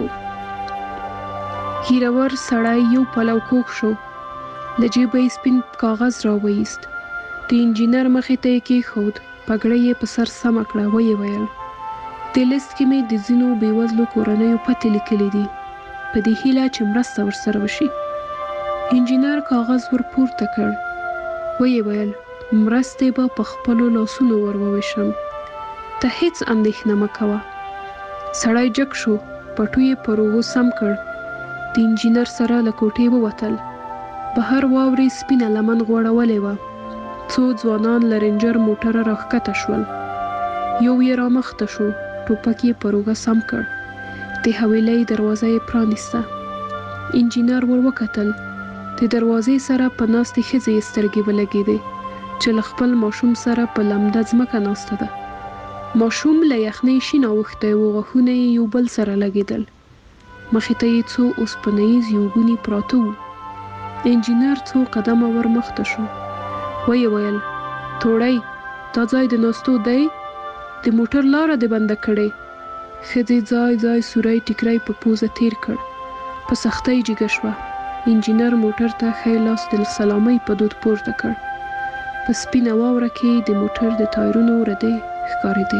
ګیرور سړی یو پلو کوږ شو. له جیبه یې سپین کاغذ راوایست. د انجینر مخې ته یې کېښود. پګړۍ یې په سر سمه کړه. ویې ویل: دې لیست کې مې د ځینو بېوزلو کورنیو پتې لیکلي دي، په دې هیله چې مرسته ورسره وشي. انجینر کاغذ ور پورته کړ. ویې ویل: مرستې به په خپلو لاسونو ور وویشم، ته هیڅ اندېښنه مه کوه. سړی جګ شو. پټو یې پر اوږو سم کړ. د انجینر سره له کوټې ووتل. بهر واورې سپینه لمن غوړولې وه. څو ځوانان له رینجر موټره راښکته شول. یو یې رامخته شو. ټوپک یې پر اوږه سم کړ. د حویلۍ دروازه یې پرانیسته. انجینر ور وکتل. د دروازې سره په ناستې ښځې یې سترګې ولګېدې چې له خپل ماشوم سره په لمده ځمکه ناسته ده. ماشوم له یخنۍ شین اوښتی و. غاښونه یې یو بل سره لګېدل. مخې ته یې څو اوسپنیز یوګوني پراته وو. انجینر څو قدمه ور مخته شو. ویې ویل: توړی، دا ځای د ناستو دی؟ د موټر لاره دې بنده کړې. ښځې ځای ځای سوری ټیکری په پوزه تیر کړ. په سختۍ جګه شوه. انجینر موټر ته ښی لاس د سلامۍ په دود پورته کړ. په سپینه واوره کې د موټر د ټایرونو ردې ښکارېدې.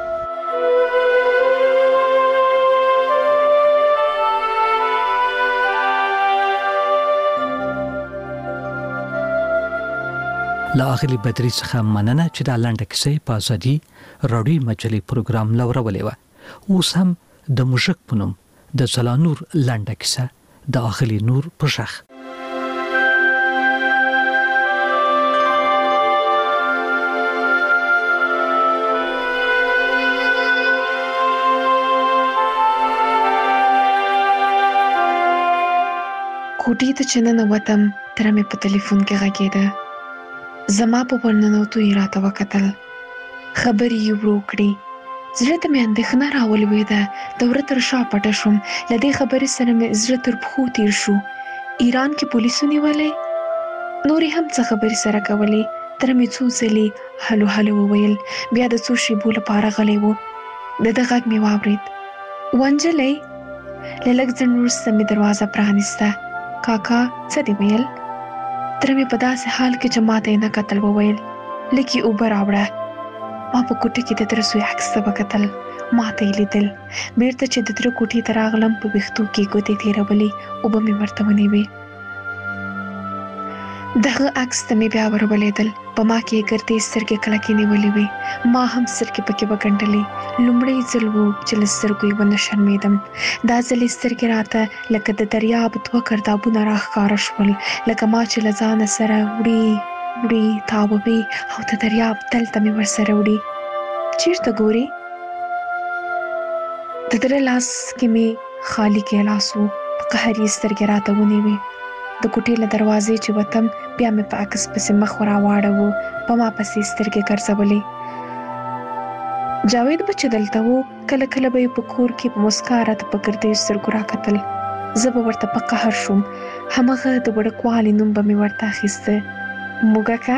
له اغلي بدري څخه مننه چې دا لنډه کیسه په ازادي راډیو مجلې پروګرام لورولې و. اوس هم د مشک پونم د زلانور لنډه کیسه د اغلي نور په شخ. کوټې ته چې ننوتم، تره مې په تلیفون کې غږېده. زما په ورننوتو یې راته وکتل. خبرې یې ورو کړې. زړه ته مې اندېښنه راولوېده. د وره تر شا پټه شوم. له دې خبرې سره مې زړه تر پښو تېر شو. ایران کې پولیسو نیولی؟ نورې هم څه خبرې سره کولې. تره مې څو ځلې هلو هلو وویل. بیا د څو شېبو لپاره غلی و. د ده غږ مې واورېد: ونجلۍ. له لږ ځنډ وروسته مې دروازه پرانیسته. کاکا څه دې ویل؟ تره مې په داسې حال کې چې ما ته یې نه کتل وویل: لږ یې اوبه راوړه. ما په کوټه کې د تره زوی عکس ته وکتل. ما ته یې لیدل. بیرته چې د تره کوټې ته راغلم، په ویښتو کې ګوتې تېرولې. اوبه مې ورته ونیوې. دغه عکس ته مې بیا ور ولیدل. په ما کې یې ګردې سترګې کلکې نیولې وې. ما هم سترګې پکې وګنډلې. لومړی ځل و چې له سترګو یې ونه شرمېدم. دا ځل یې سترګې راته لکه د دریاب دوه ګردابونه راښکاره شول، لکه ما چې له ځانه سره وړي وړي تاووي او د دریاب تل ته مې ورسره وړي. چېرته ګورې؟ د تره لاس کې مې خالي ګیلاس و. په قهر یې سترګې راته ونیوې. د کوټې له دروازې چې وتم، بیا مې په عکس پسې مخ راواړوه. په ما پسې سترګې ګرځولې. جاوید به چې دلته و، کله کله به یې په کور کې په مسکا راته په ګردیو سترګو راکتل. زه به ورته په قهر شوم. همغه د وړکوالي نوم به مې ورته اخیسته: موږکه.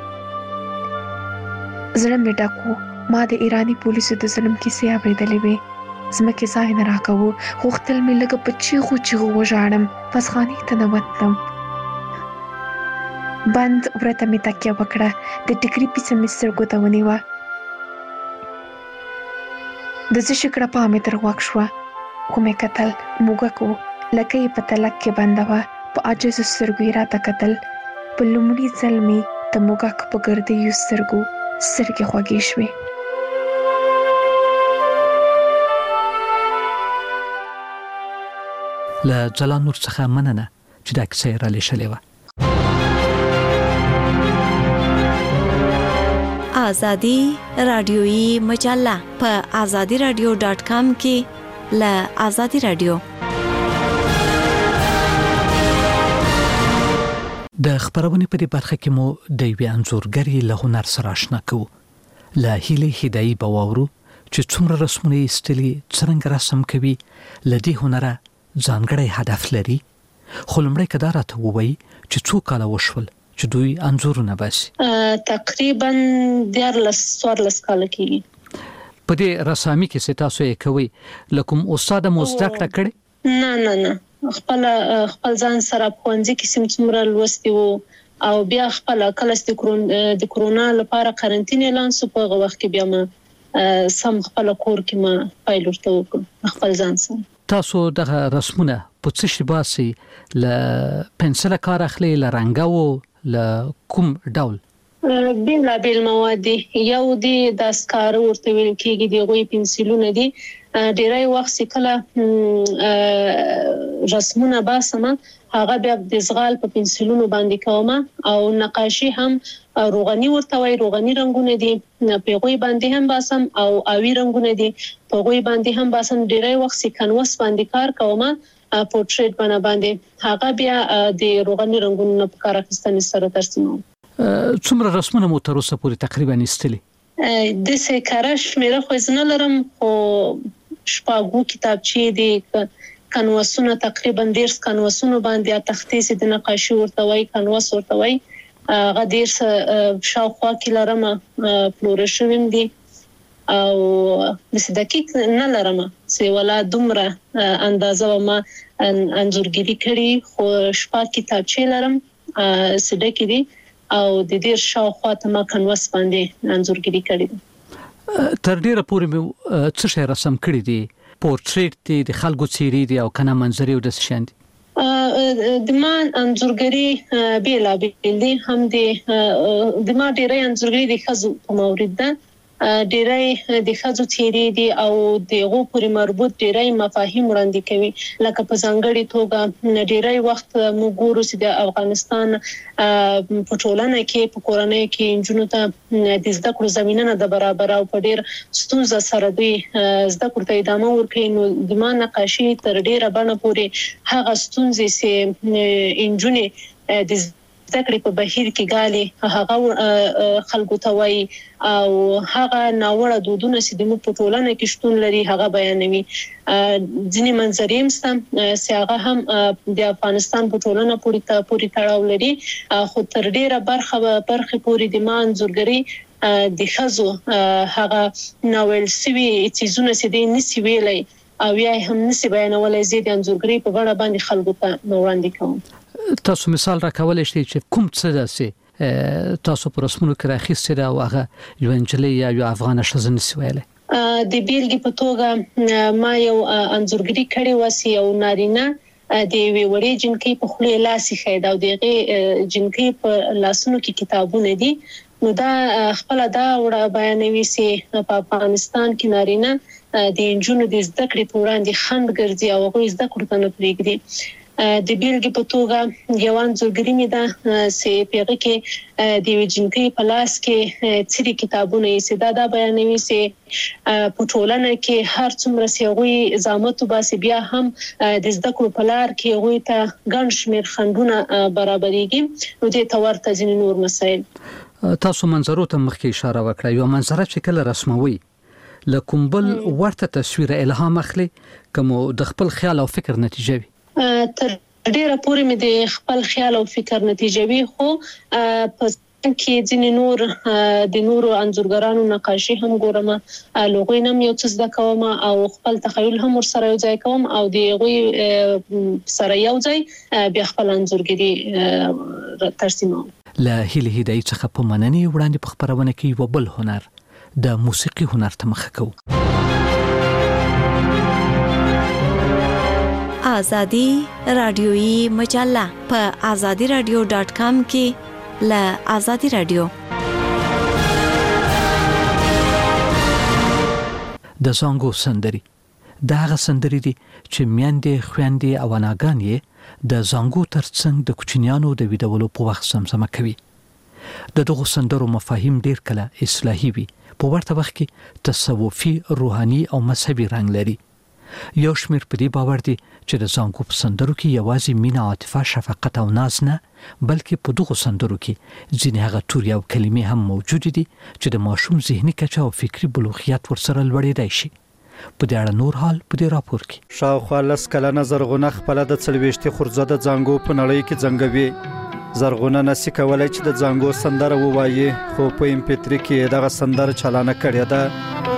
زړه مې ډک و. ما د ایراني پولیسو د ظلم کیسې اورېدلې وې. ځمکې ځای نه راکوو. غوښتل مې لږه په چیغو چیغو وژاړم. پسخانې ته ننوتم. بند وره ته مې تکیه وکړه. د ټیکري پیڅه مې سترګو ته ونیوه. د زه شکړه پا مې تر غوږ شوه. خو مې کتل. موږک و. لکه یې په تلک کې بنده وه. په عاجزو سترګو یې راته کتل. په لومړي ځل مې د موږک په ګردیو سترګو سترګې خوږې شوې. له زلانور څخه مننه چې دا کیسه را لېږلې وه. آزادی رادیویی مجله په آزادی رادیو ډاټ کام کې له آزادی رادیو د خبرونه په دې برخه کې مو د یوې انځورګرې له هنر سره آشنا کوو. له هیله هدایي بواورو چې څومره رسمونه ایستلي څنګه رسم کوي لدی هنره ځانګړی هدف لري. خو لمړی کدا راته ووایي چې څو کاله وشول چې دوی انځورونه باسي؟ تقریبا دیارلس څوارلس کاله کېږي. په دې رسامي کې څه تاسو یې کوي؟ لکه استاد مو زده کړه کړې؟ نه نه نه خپل خپل ځان سره په ښوونځي کې سم څومره لوستي وو او بیا خپل کله د کرونا لپاره قرنټین اعلان شو. په هغه وخت کې بیا ما سم خپل کور کې ما فایل ورته وکړ خپل ځان سره. تاسو دغه رسمونه په څه شي باسي؟ ل پنسل کار اخلي، ل رنګاو، ل کوم ډول؟ بیل بیل مواد یو دی د سکار ورته ویل کېږي، دی غوي پنسلونه دي. ډیری وخت کله رسمونه باسم هغه بیا د زغال په پنسلونو باندې کوم او نقاشي هم روغني ورته وای، روغني رنگونه دي په غوي باندې هم باسم او اوی رنگونه دي په غوي باندې هم باسم. ډیری وخت کانواس باندې کار کوم پورټریټ باندې باندې هغه بیا د روغني رنگونو په کار اخیستنې سره ترسیموم. څومره رسمونه مو تر اوسه پورې تقریبا ایستلي؟ د سه کارش مېره خو زنه لرم او شپږو کتابچې دي، کانواسونه تقریبا ډیر کانواسونه باندې تختې سي د نقاشي ورته وای، کانواس ورته وای. هغه ډیر شاوخوا کې لرم فلورشوم دي او د دقیق نه لرم چې ولا دومره اندازه ما انځورګری کړی، خو شپږ کتابچې لرم سده دي او د ډیر شاوخوا ته ما کانواس باندې انځورګری کړی. تر ډیره پورې مې څه شی رسم کړی دي؟ پورټریټ دي، د خلکو څیرې دي او کنه منظرې او د شان دي؟ د ما انځورګری بیل بیل دي، هم د د ما ډیره انځورګری د خزو په مورید ده، ډیره د خزو څیرې دي او دغه پورې مربوط ډیره مفاهیم وړاندې کوي. لکه په ځانګړي توګه ډیره وخت موږ ګورو چې د افغانستان په ټولنه کې په کورنۍ کې انجونو ته د زده کړو زمينه نه د برابر او په ډیر ستونزه سره دوی زده کړو ته ادامه ورکوي. نو د ما نقاشي تر ډیره باندې پورې هغه ستونزې سي انجونې د زدهکړې په بهیر کې غالي هغه خلکو ته وایي او هغه ناوړه دودونه چې د مو په ټولنه کې شتون لري هغه بیانوي. ځینې منظرې مستم چې هغه هم د افغانستان په ټولنه پورې پورې تړاو لري، خو تر ډیره برخه برخه پورې د مان انځورګری د خزو هغه ناول سوي چیزونه چې د نسی ویلای او یا هم نسی بیانولای زید انځورګری په وړه باندې خلکو ته وړاندې کوم. تاسو مثال راکولای شئ چې کوم څه داسې تاسو پر رسمونو کې راخیستي دا هغه یو انجلۍ یا یو افغان ښځه نسی ویلای؟ د بیلګې په توګه ما یو انځورګری کړی وسی او نارینه د وی وړې جنکې په خله لاسي خید او دغه جنکې په لاسونو کې کتابونه دي. نو دا خپل دا وړ بیانوي چې په افغانستان کې نارینه د انجونو د زده کړې په وړاندې خند ګرځي او هغه زده کړه نه پرېږدي. د بیلګې په توګه یو انځورګری مې ده چې پیغه کې د وجنکې په لاس کې څری کتابونه یې ساده دا بیانوي چې په ټولنه کې هر څومره سیغوي زامت باسي بیا هم د زده کړو په لار کې غوي ته ګڼ شمیر خندونه برابرېږي. نو د تورته ځینې نور مسایل تاسو منظرو ته مخکې اشاره وکړه، یو منظره چې کله رسموي لکه بل ورته تصویر الهام اخلي کوم د خپل خیال او فکر نتیجه وي؟ تر ډیره پورې مې د خپل خیال او فکر نتیجه وي، خو په کې ځینې نور د نورو انځورګرانو نقاشي هم ګورم، لوګوي نم یو څه زده کوم او خپل تخیل هم ورسره یو ځای کوم او د غوي سره یو ځای بیا خپل انځورګری ترسیموم. له هیله هدایي څخه په مننې وړاندې په خبرونه کې یو بل هنر د موسیقي هنر ته مخه کوو. آزادی رادیویی مجله په آزادی رادیو ډاټ کام کې ل آزادی رادیو د زانګو سندري دا هغه سندري دي چې میندې خويندې او اناګانې د زانګو ترڅنګ د کوچنیانو د ویډیولو په وخت سمسمه کوي. د دغه سندرو مفاهیم ډیر کله اصلاحي وي، په ورته وخت کې تصوفي، روحاني او مذهبي رنګ لري. یو شمېر په دې باور دي چې د زانګو په سندرو کې یوازې مینه، عاطفه، شفقت او ناز نه، بلکې په دغو سندرو کې ځینې هغه توري او کلمې هم موجود دي چې د ماشوم ذهني کچه او فکری بلوغیت ورسره لوړېدای شي. په دې اړه نور حال په دې راپور کې. شاوخوا لس کلنه زرغونه خپله د څلوېښتې خورزه د زانګو په نړۍ کې ځنګوي. زرغونه نسی کولای چې د زانګو سندره ووایي، خو په ایم پی تری کې دغه سندره چالانه کړې ده.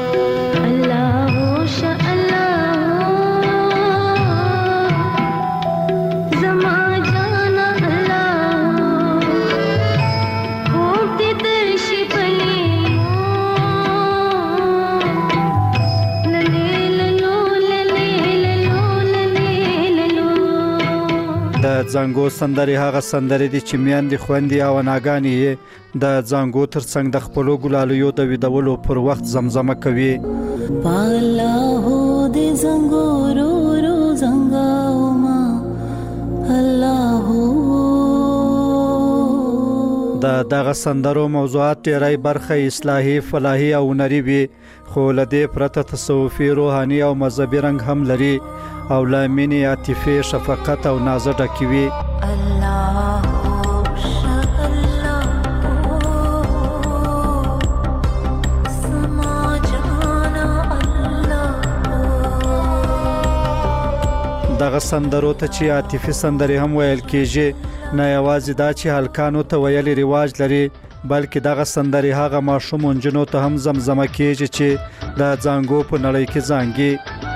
د زانګو سندرې هغه سندرې دي چې میندې، خویندې او اناګانې یې د زانګو ترڅنګ د خپلو ګلالیو د ویدولو پر وخت زمزمه کوي. بالا هو د زانګو رو رو زنګاو ما الله د دغه سندرو موضوعات ډېری برخه اصلاحي، فلاحي او هنري وي، خو له دې پرته تصوفي، روحاني او مذهبي رنګ هم لري او له مینې، عاطفې، شفقت او نازه ډکې وي. دغه سندرو ته چې عاطفي سندرې هم ویل کېږي، نه یوازې دا چې هلکانو ته ویلي رواج لري، بلکې دغه سندرې هغه ماشوم نجونو ته هم زمزمه کېږي چې د زانګو په نړۍ کې زانګي.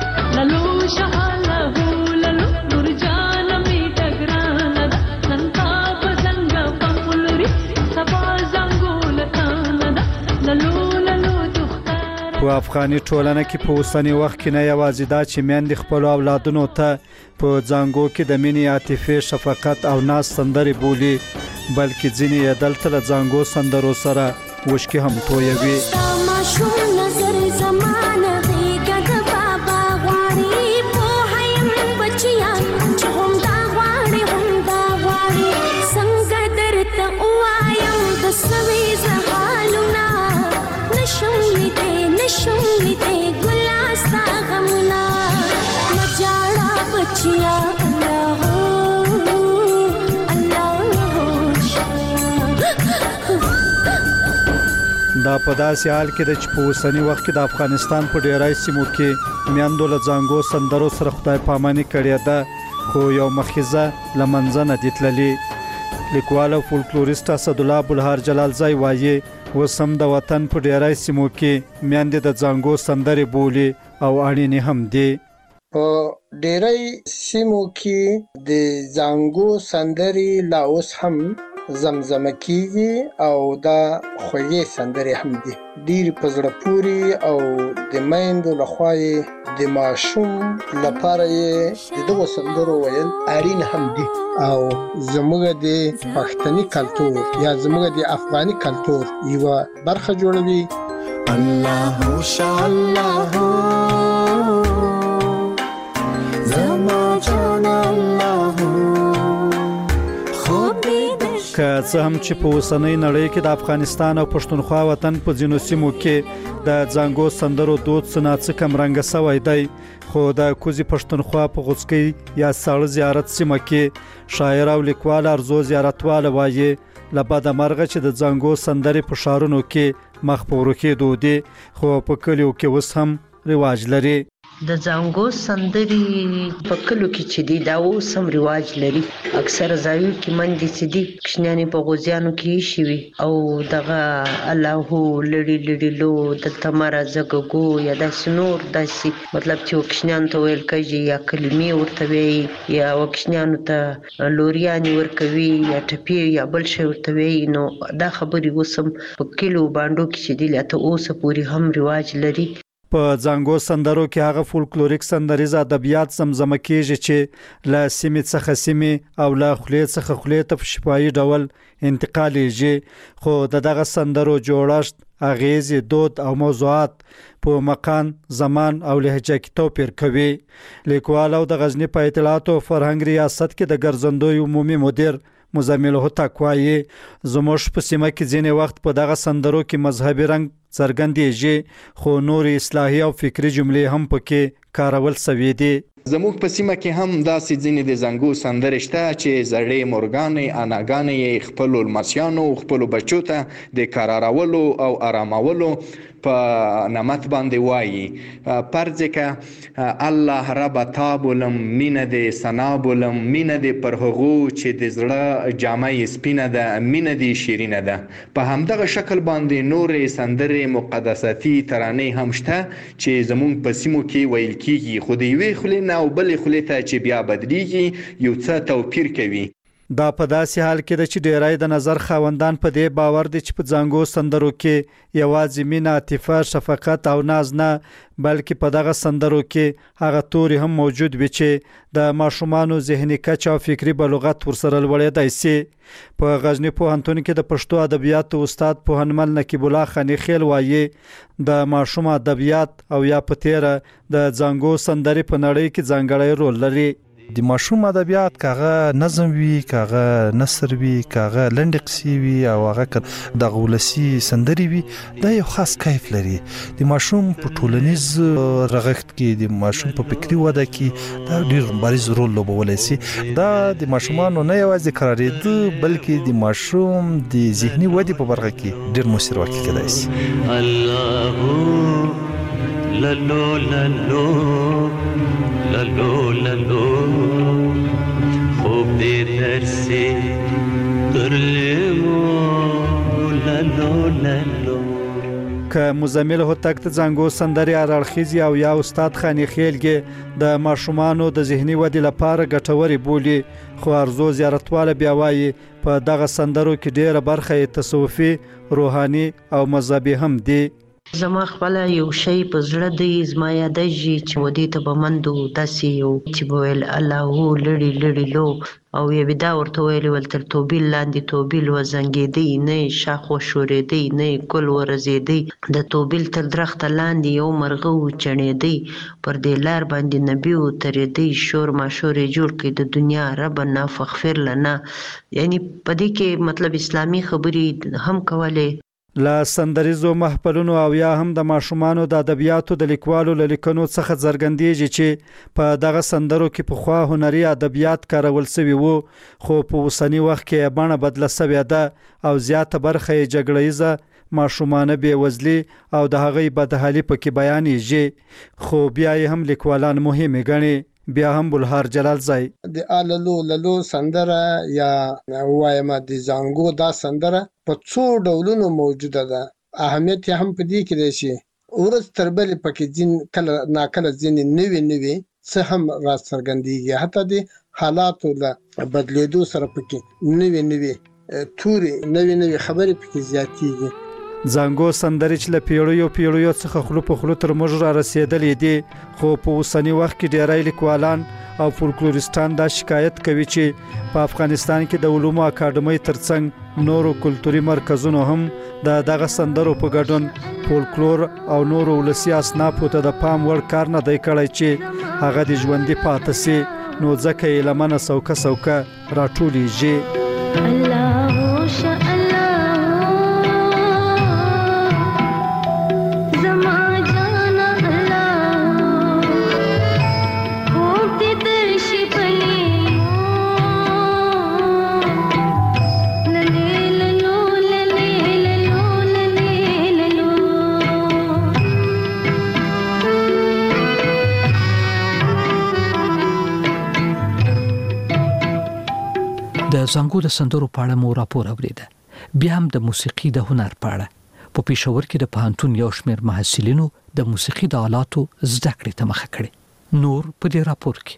په افغاني ټولنه کې په اوسني وخت کې نه یوازې دا چې میندې خپلو اولادونو ته په زانګو کې د مینې، عاطفې، شفقت او ناز سندرې بولي، بلکې ځینې یې دلته له زانګو سندرو سره وشکې هم تویوي. دا په داسې حال کې د چې په اوسني وخت کې د افغانستان په ډیری سیمو کې میندو له زانګو سندرو سره خدای پاماني کړې ده، خو یو مخیزه له منځه نه دي تللي. لیکوال او فولکلوریست اسدالله بلهار جلالزی وایي اوس هم د وطن په ډیری سیمو کې میندې د زانګو سندرې بولي او اړینې هم دي. په ډیری سیمو کې د زانګو سندرې لا اوس هم زمزمه کیږي او دا خوږې سندرې هم دي. ډېرې په زړه پورې او د میندو لخوا یې د ماشوم لپاره یې د دغو سندرو ویل اړین هم دي او زموږ د پښتني کلتور یا زموږ د افغاني کلتور یوه برخه جوړوي. الله شاء الله زما جان الله. که څه هم چې په اوسنۍ نړۍ کې د افغانستان او پښتونخوا وطن په ځینو سیمو کې د زانګو سندرو دود څه ناڅه کمرنګه سوی دی، خو د کوزي پښتونخوا په غوڅکۍ یا ساړه زیارت سیمه کې شاعر او لیکوال ارزو زیارتواله وایي له بده مرغه چې د زانګو سندرې په ښارونو کې مخ په ورکېدو دي، خو په کلیو کې اوس هم رواج لري. د زانګو سندرې په کلو کې چې دي دا اوس هم رواج لري. اکثر ځایو کې منډې چې دي کشنیانې په غوزیانو کې ایښي وي او دغه الله لړي لړي لو دلته مه راځه ګګو یا داسې نور داسې مطلب چې وکشنیانو ته ویل کېږي یا کلمې ورته وایي یا وکشنیانو ته لوریانې ورکوي یا ټپې یا بل شی ورته وایي. نو دا خبرې اوس هم په کلیو بانډو کې چې دي لا تر اوسه پورې هم رواج لري. په زانګو سندرو کې هغه فولکلوریک سندریز ادبیات زمزمه کیږي چې له سیمې څخه سیمې او له خولې څخه خولې ته په شفاهي ډول انتقالیږي، خو د دغه سندرو جوړښت، اغیزې، دود او موضوعات په مکان، زمان او لهجه کې توپیر کوي. لیکوال او د غزني په اطلاعات او فرهنګ ریاست کې د ګرځندوی عمومي مدیر مزمل هوتک وایي زموږ په سیمه کې ځینې وخت په دغه سندرو کې مذهبي رنګ څرګندېږي خو نور اصلاحي او فکری جملې هم پکې کارول شوې دي. زموږ په سیمه کې هم داسې ځینې د زنګو سندرې شته چې زړې مورګانې اناګانې یې خپلو لمسیانو خپلو بچو ته د قرارولو او آرامولو په نمت باندې وایي. پرځ که الله رب تا بولم مینه دې ثنا بولم مینه دې پر هغو چې د زړه جامه یې سپینه ده مینه دې شیرینه ده. په همدغه شکل باندې نورې سندرې مقدساتي ترانې هم شته چې زموږ په سیمو کې ویل کیږي خو د یوې خولې نه او بلې خولې ته چې بیا بدلیږي یو څه توپیر کوي. دا په داسې حال کې ده چې ډیری د نظر خاوندان په دې باور دي چې په ځانګو سندرو کې یوازې مینه، عاطفه، شفقت او ناز نه بلکې په دغه سندرو کې هغه توري هم موجود وي چې د ماشومانو ذهني کچه او فکری بلوغت ورسره لوړېدای شي. په غزنی پوهنتون کې د پښتو ادبیاتو استاد پوهنمل نقیب الله خانی خیل وایي د ماشوم ادبیات او یا په تیره د ځانګو سندرې په نړۍ کې ځانګړی رول لري. د ماشوم ادبیات کاغه نظم وی کاغه نثر وی کاغه لنډ قصې وی او هغه د غولسی سندري وی دا یو خاص کیف لري. د ماشوم په ټولنیز رغښت کې د ماشوم په فکری وده کې دا ډیر بارز رول لوبولای شي. دا د ماشومانو نه یوازې قرارېد بلکې د ماشوم د ذهني ودې په برخه کې ډیر مؤثر واقع کېدای شي. الله لالو لالو لالو لالو خوب دې درسي ترلمو لالو لالو. که مزمل هوتک ته ځانګو سندري اړخیزي او یا استاد خانی خیلګي د ماشومانو د ذهني ودې لپاره ګټوري بولی خو ارزو زیارتواله بیا وایي په دغه سندرو کې ډیره برخه تصوفي، روحاني او مذهبي هم دي. زما خپل یو شی په زړه دی زما یادېږي چې ودی ته بمندو داسې یو چې بویل الله لړی لړی لو او یې بدا ورته ویل ول تر توبیل لاندې توبیل وزنګېدی نه شاخو شورېدی نه ګل ورزېدی د توبیل تر درخت لاندې یو مرغه و چڼېدی پر دې لار باندې نبی و ترېدی شور ما شورې جوړ کړي د دنیا ربنا فغفر لنا. یعنی په دې کې مطلب اسلامي خبرې هم کولې. لا سندریزو محفلونو او یا هم د ماشومانو د ادبیاتو د لیکوالو له لیکنو څخه څرګندېږي چې په دغه سندرو کې په خوا هنري ادبیات کارول شوي وو خو په اوسنی وخت کې بڼه بدله شوې ده او زیاته برخه یې جګړیزه ماشومانه بېوزلي او د هغې بدحالي پکې بیانېږي خو بیا یې هم لیکوالان مهمې ګڼي. بیا هم بلهار جلال زای د آللو للو سندره یا وایم د زانګو دا سندره په څو ډولونو موجوده ده. اهمیت هم په دې کې دی چې ورځ تر بلې پکې ځین کله ناکله ځینې نوي نوي څه هم را څرګندېږي حتی د حالاتو له بدلېدو سره پکې نوي نوي توري نوي نوي خبرې پکې زیاتېږي. زانګو سندرې چې له پیړیو پیړیو څخه خلو په خلو تر موږ را رسېدلې دي خو په اوسنی وخت کې ډېری لیکوالان او فولکلوریستان دا شکایت کوي چې په افغانستان کې د علومو اکاډمۍ ترڅنګ نورو کلتوري مرکزونو هم د دغه سندرو په ګډون فولکلور او نورو ولسي اصنافو ته د پام وړ کار نه دی کړی چې هغه د ژوندي پاتې سي نو ځکه یې لمنه سوکه سوکه راټولیږي. الله شاء د زنګو د سندرو په اړه مو راپور اوریده. بیا هم د موسیقي د هنر په اړه په پېښور کې د پوهنتون یو شمېر محصلینو د موسیقي د آلاتو زده کړې ته مخه کړې. نور په دې راپور کې.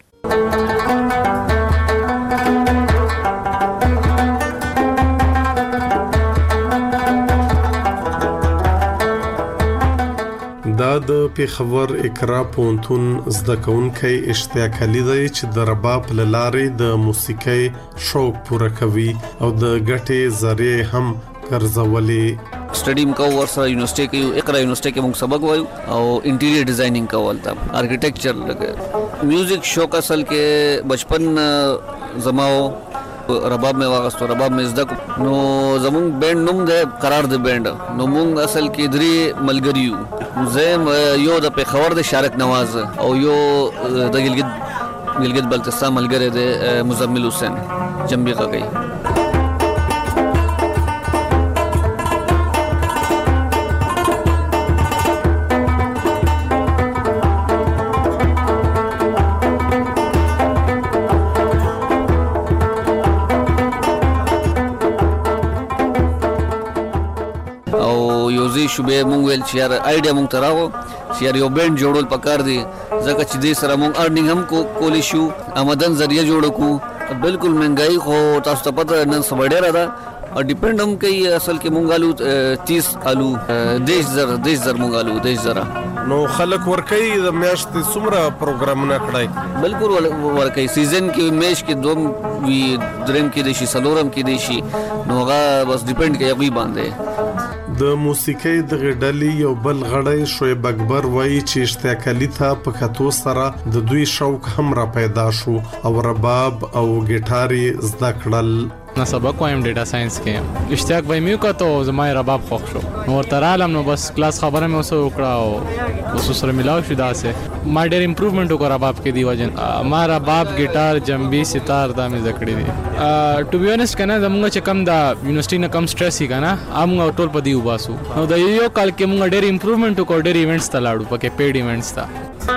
دا د پېښور اقرا پوهنتون زده کوونکی اشتیاق علي دی چې د رباب له لارې د موسیقۍ شوق پوره کوي او د ګټې ذریعې هم ګرځولې. سټډیم کو ورسره یونیورسيټي کې اقرا یونیورسيټي کې موږ سبق وایو او انټیریئر ډیزاینینګ کول تا ارکیټیکچر لګه میوزیک شوق اصل کې بچپن زماو رباب مې واغستو رباب مې زده نو زمونږ بینډ نوم دی قرار د بینډ نو مونږ اصل کې درې ملګری یو زم یو د پیښور د شارک نواز او یو د ګلګت ګلګت بلتستان ملګری دی مزمل حسین جنبي غږی شوبې مونږ ویل چې یار آیډیا مونږ ته راغو چې یار یو بینډ جوړول پکار دی ځکه چې دې سره مونږ ارنینګ هم کو کولی شو آمدن ذریعہ جوړ کو بالکل مهنګای خو تاسو ته پته نن سبا ډیره ده او ډیپند هم کوي اصل کې مونږ آلو تیس آلو دیش زر دیش زر مونږ آلو دیش زر نو خلک ورکي د میاشتې څومره پروګرامونه کړای بالکل ورکي سیزن کې میش کې دوم وی دریم کې د شي سلورم کې د شي نو هغه بس ډیپند کوي غوي باندې د موسیقۍ د غډلې یو بل غړی شعیب اکبر وایي چې اشتیاقلي ته په کتو سره د دوی شوق هم را پیدا شو او رباب او ګیټاري زده کړل نه سبق وایم ډیټا ساينس کې اشتیاق به میو کته زما رباب خوښ شو نو ورته رالم نو بس کلاس خبره مې اوسه وکړه او اوس سره ملاو شو داسه ما ډېر امپروومنت وکړ رباب کې دی وجن ما رباب ګیټار جنبي ستار دا مې ذکرې دي ټو بي اونست کنه زموږ چې کم دا یونیورسيټي نه کم سټرس هی کنه امغه ټول په دی وباسو نو د یو کال کې موږ ډېر امپروومنت وکړ ډېر ایونټس ته لاړو پکې پیډ ایونټس ته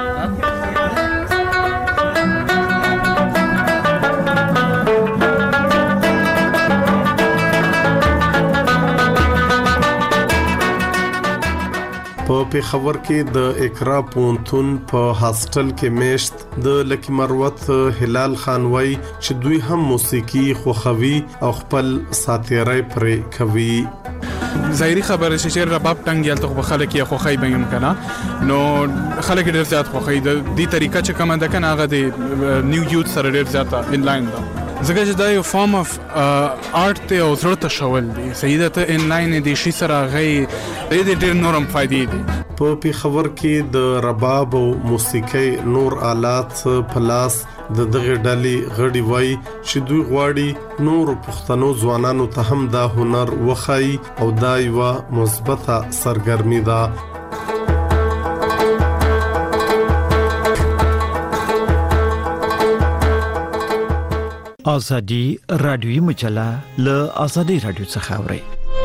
په پیښور کې د اقرا پونتون په هاستل کې میشت د لکی مروت هلال خان وای چې دوی هم موسیقي خوخوي او خپل ساتيري پرې کوي ظاهري خبره چې رباب ټنګ یالته خو خلک یې خوخی بیم کنه نو خلک ډیر زیات خوخی د دې طریقه چې کومه ده کنه هغه د نیو یوت سره ډیر زیات ان لاین ده زګر چې دا یو فارم اف آرت ته او زړه ته شول دي سیده ته ان لاین دي شي سره غي د ډیر نورم فائدې دي په پیښور کې د رباب او موسیقي نور آلات پلاس د دغه ډلې غړي وای چې دوی غواړي نور پښتنو ځوانانو ته هم دا هنر وخی او دا یو مثبته سرګرمي ده ازادي رادیوي مجله له ازادي رادیو څخه اوري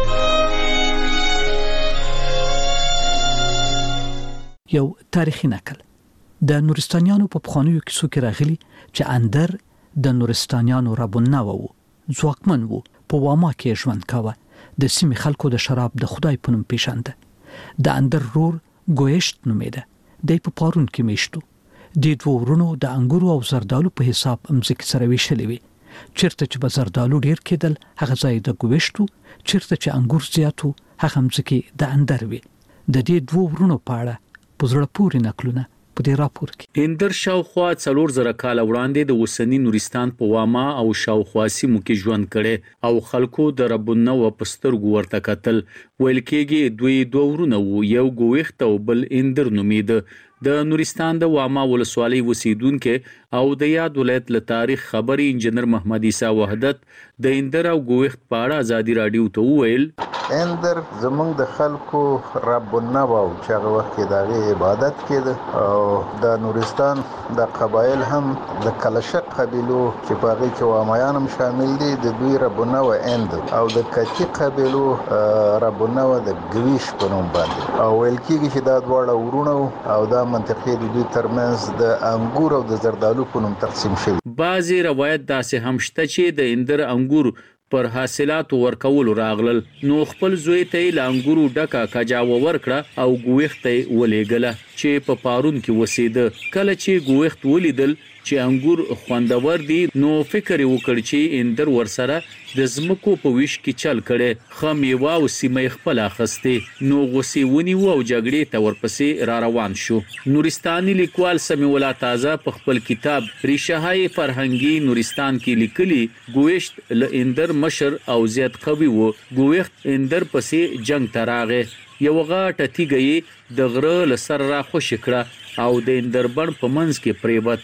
یو تاریخي نقل د نورستانیانو په پخوانیو کیسو کې راغلي چې اندر د نورستانیانو ربونه وو ځواکمن وو په واما کې ژوند کاوه د سیمې خلکو د شراب د خدای په نوم پیژانده د اندر رور ګويشت نومېده د په پارون کې میشتو د دوه ورونو د انګورو او زردالو په حساب امزک سره ویشلې وي چیرته چې به زردالو ډیر کېدل هغه ځای د ګويشتو چیرته چې انګور زیاتو هغه امزک د اندر وي د دې دوه ورونو په اړه پزړه پورې نقلونه په دې راپور کې اندر شاوخوا څلور زره کال وړاندې د وسنی نورستان په واما او شاوخوا سیمو کې ژوند کړي او خلکو د ربونه و پسترګو ورته قتل ویل کېږي دوی دوه ورونه وو یو ګويخت او بل اندر نومید د نورستان د واما ولسوالۍ وسیدونکو او د یاد ولایت له تاریخ خبري انجنیر محمد عیسی وحدت د اندر او ګويخت په اړه ازادي رادیو ته وویل اندر زمونږ د خلکو ربونه او چې هغه وخت کې د عبادت کېده او د نورستان د قبایل هم د کلشق قبیلو چې په هغه کې وامایان هم شامل دي د دوی ربونه و اندر او د کچی قبیلو ربونه و د ګويش په نوم باندې او ویل کېږي چې دا دواړه ورونه او دا منطقې د دوی ترمنځ د انګور او د زردالو په نوم تقسیم شوی بعضی روایت داسې هم شته چې د اندر انګور پر حاصلات ورکول راغلل نو خپل زوی ته لانګورو ډکا کجاو ورکړه او ګويخت ولېګله چې په پارون کې وسیده کله چې ګويخت ولیدل چې انګور خوندور دي نو فکر وکړ چې اندر ورسره د زمکو په ویش کې چل کړي خمیوا او سیمه خپل اخسته نو غوسی ونی وو جګړې ته ورپسې را روان شو نورستاني لیکوال سمي ولا تازه په خپل کتاب ریشهای فرهنګي نورستان کې لیکلي ګويشت ل اندر مشر او زیات قوي وو ګويخت اندر پسې جنگ تراغه یو غاټه تیګي د غره لسر را خوش کړه او د اندربن په منځ کې پریبته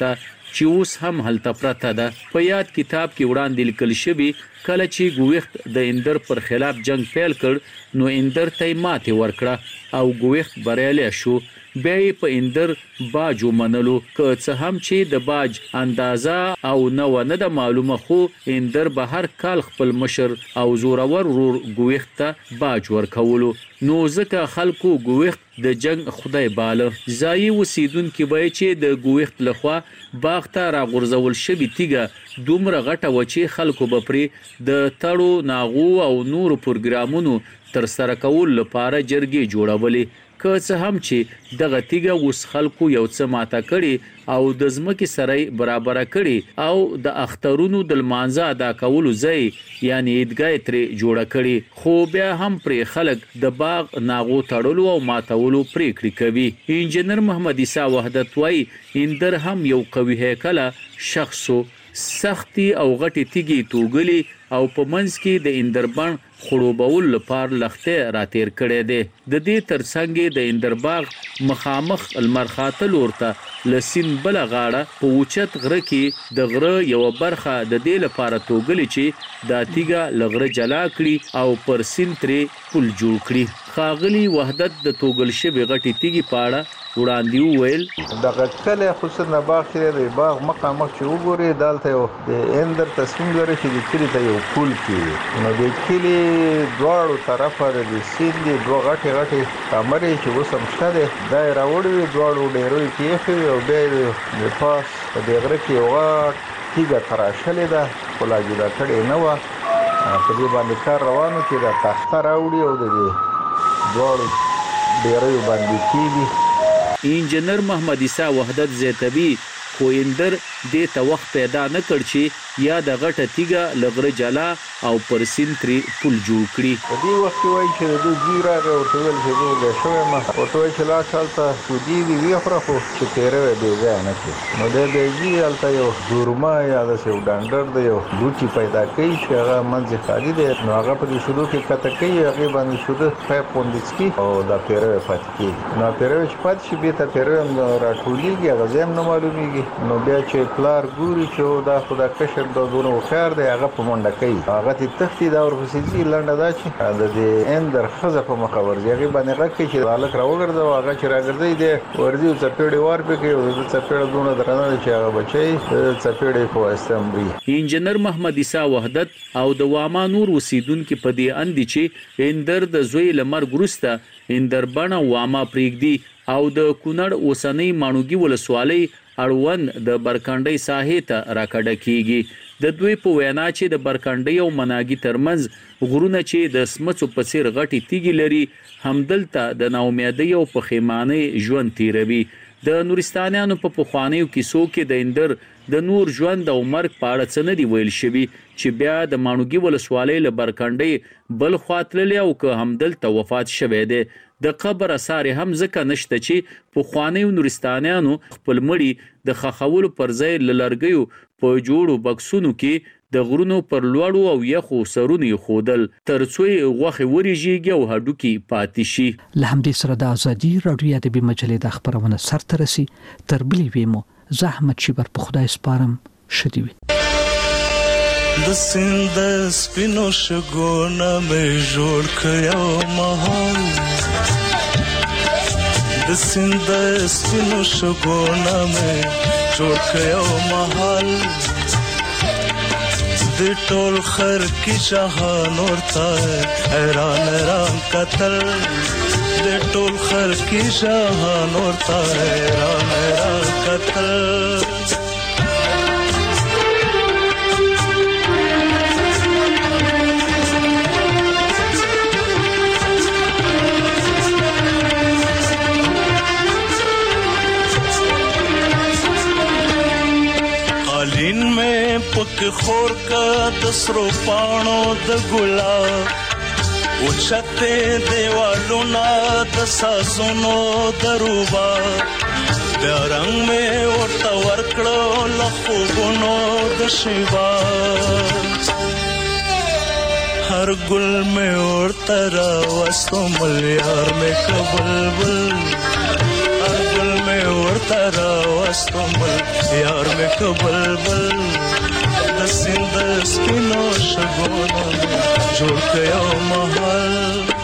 چې اوس هم هلته پرته ده. په یاد کتاب کې وړاندې لیکل شوی کله چې ګوښت د اندر پر خلاف جنگ پیل کړ نو اندر ته ماتې ورکړه او ګوښت بریالی شو. بیا یې په اندر باج ومنلو که څه هم چې د باج اندازه او نه ونه ده معلومه خو اندر به هر کال خپل مشر او زورور ورور ګوښت ته باج ورکولو نو ځکه خلکو ګوښت د جنگ خدای باله. ځایي اوسیدونکي به چې د ګوښت لخوا باغ ته راغورځول شوې تیږه دومره غټه وه چې خلکو به پرې د تړو ناغو او نورو پروګرامونو ترسره کولو لپاره جرګې جوړولې. که څه هم چې دغه تیږه اوس خلکو یو څه ماته کړي او د ځمکې سره برابره کړي او د اخترونو د لمانځه ادا کولو ځای یعنی عیدګاه ترې جوړه کړي، خو بیا هم پرې خلک د باغ ناغو تړلو او ماتولو پریکړې کوي. انجنیر محمد عیسی وحدت وایي اندر هم یو قوي هیکله شخصو سختي او غټي تیږي توګلي او په منځ کې د اندربان خړوبول لپاره لخته راتیر کړي دي. د دې ترڅنګ د اندرباغ مخامخ المرخاته لورته لسین بل غاړه په اوچت غره کې د غره یو برخه د دې لپاره توګلي چې د تیګه لغره جلا کړي او پر سین ترې پل جوړ کړي. خاغلی وحدت د توګل شوی غټي تیګي پاړه وړاندې وویل دغه کله خصوصا باغ کې د باغ مخامخ چې وګوري دالته یو د اندر تصمیم لري چې د کلی ته یو پل کې نو د کلی دواړو طرفه د سیند دوه غټي غټي کمرې چې وسم شته د راوړي دواړو ډیروي کې او د پاس د غره کې یو تیګه تراشلې ده کولا جوړه کړې نه و په دې باندې کار روانو کې د تخته راوړي او د دواړو ډیروي باندې کېږي. انجنیر محمد عیسی وحدت زیتبی خو اندر دې ته وخت پیدا نه کړ چې یا د غټه تیګه لغره جلا او پر سین تری پل جوړ کړي. په دې وخت کې وایي چې د دوی راغی او ټول چې د شوه ما او ټول چې لا چالتا سودی دی وی خو خو چې تیرې دی ځای نه کې نو د دې الته یو ګورما یا د یو ډانډر دی یو دوی پیدا کوي چې هغه منځ خالي دی نو هغه په دې شروع کې کته کوي هغه باندې شروع پایپ پوندسکی او د تیرې پاتې نو تیرې چې پاتې شي به ته تیرې راټولېږي هغه زم نه معلومیږي نو بیا چې پلار ګوري چې دا خدا کشر د دونو خیر دی هغه په منډه کوي هغه ته تختی دا ورپسې لنډه دا چې د دې اندر خزه په مخاور دی هغه باندې راکې چې الک راوګرځي هغه چې راګرځي دی ورځي چپېړې ور په کې او چپېړه دونه درنه چې هغه بچي چپېړې په استمري. انجنیر محمد عیسی وحدت او د واما نور وسیدونکو په دې اندي چې اندر د زوی لمر ګرسته اندر بڼه واما پریګدي او د کونړ اوسنۍ مانوګي ولسوالۍ اړوند د برکانډي ساحې ته راکډه کیږي. د دوی په وینا چې د برکانډي او مناګي ترمنځ غرونه چې د سمڅو په څیر غټي تیږي لري همدلته د ناامیدۍ او پښیمانۍ ژوند تیروي. د نورستانیانو په پخوانیو کیسو کې د اندر د نور ژوند او مرګ په اړه څه نه دی ویل شوی چې بیا د مانوګي ولسوالۍ له برکانډي بل خاطرلی او که همدلته وفات شوی دی. د قبر اثار هم ځکه نشته چې پخوانیو نورستانیانو خپل مړي د خخولو پر ځای للرګیو په جوړو بکسونو کې د غرونو پر لوړو او یخو سرونو خودل ترڅو غوخه وريږي او هډوکی پاتې شي. له همدې سره د ازادي رادیو ادبي مجلې د خبرونه سر ترسي تر بلې ویمو زحمت شبر په خدای سپارم شدي وي. د سند سپینو شګونه مې جوړ کړو مهال د سند سپینو شګونه مې جوړ کړو مهال د ټول خر کی جهان ورته حیران حیران قتل د ټول خر کی جهان ورته حیران حیران قتل. قالین میں پک خور کا دسرو پانو د ګلاب اوچته دیوالو نا د سازونو دروبا د رنگ میں ورته ورکړو لخوبونو د شیوا هر ګل میں ورته را وسو ملیار میں کبلبل هر ګل مې ورته راوستمل یار مې کبلبل د سیند سپینو شګونو جوړ کړو محل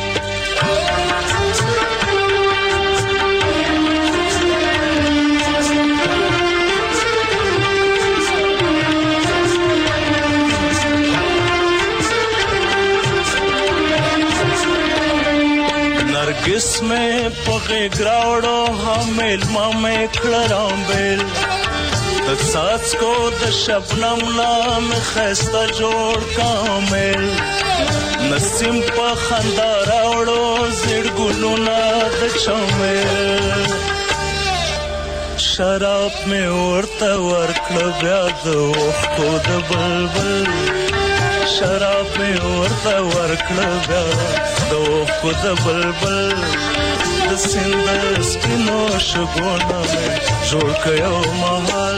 नरगिस में पगे ग्रावड़ो हमेल मामे खड़राम बेल द साथ को द शबनम नाम खस्ता जोड़ कामेल नसीम पा खंदा रावड़ो जिड़ गुलुना द चमेल शराब में उड़ता वर्कड़ ब्याद को द बलबल शराब में उड़ता वर्कड़ ब्याद दो खुद बलबल द सिंध स्पिनो शगोना में जोड़ कयो महल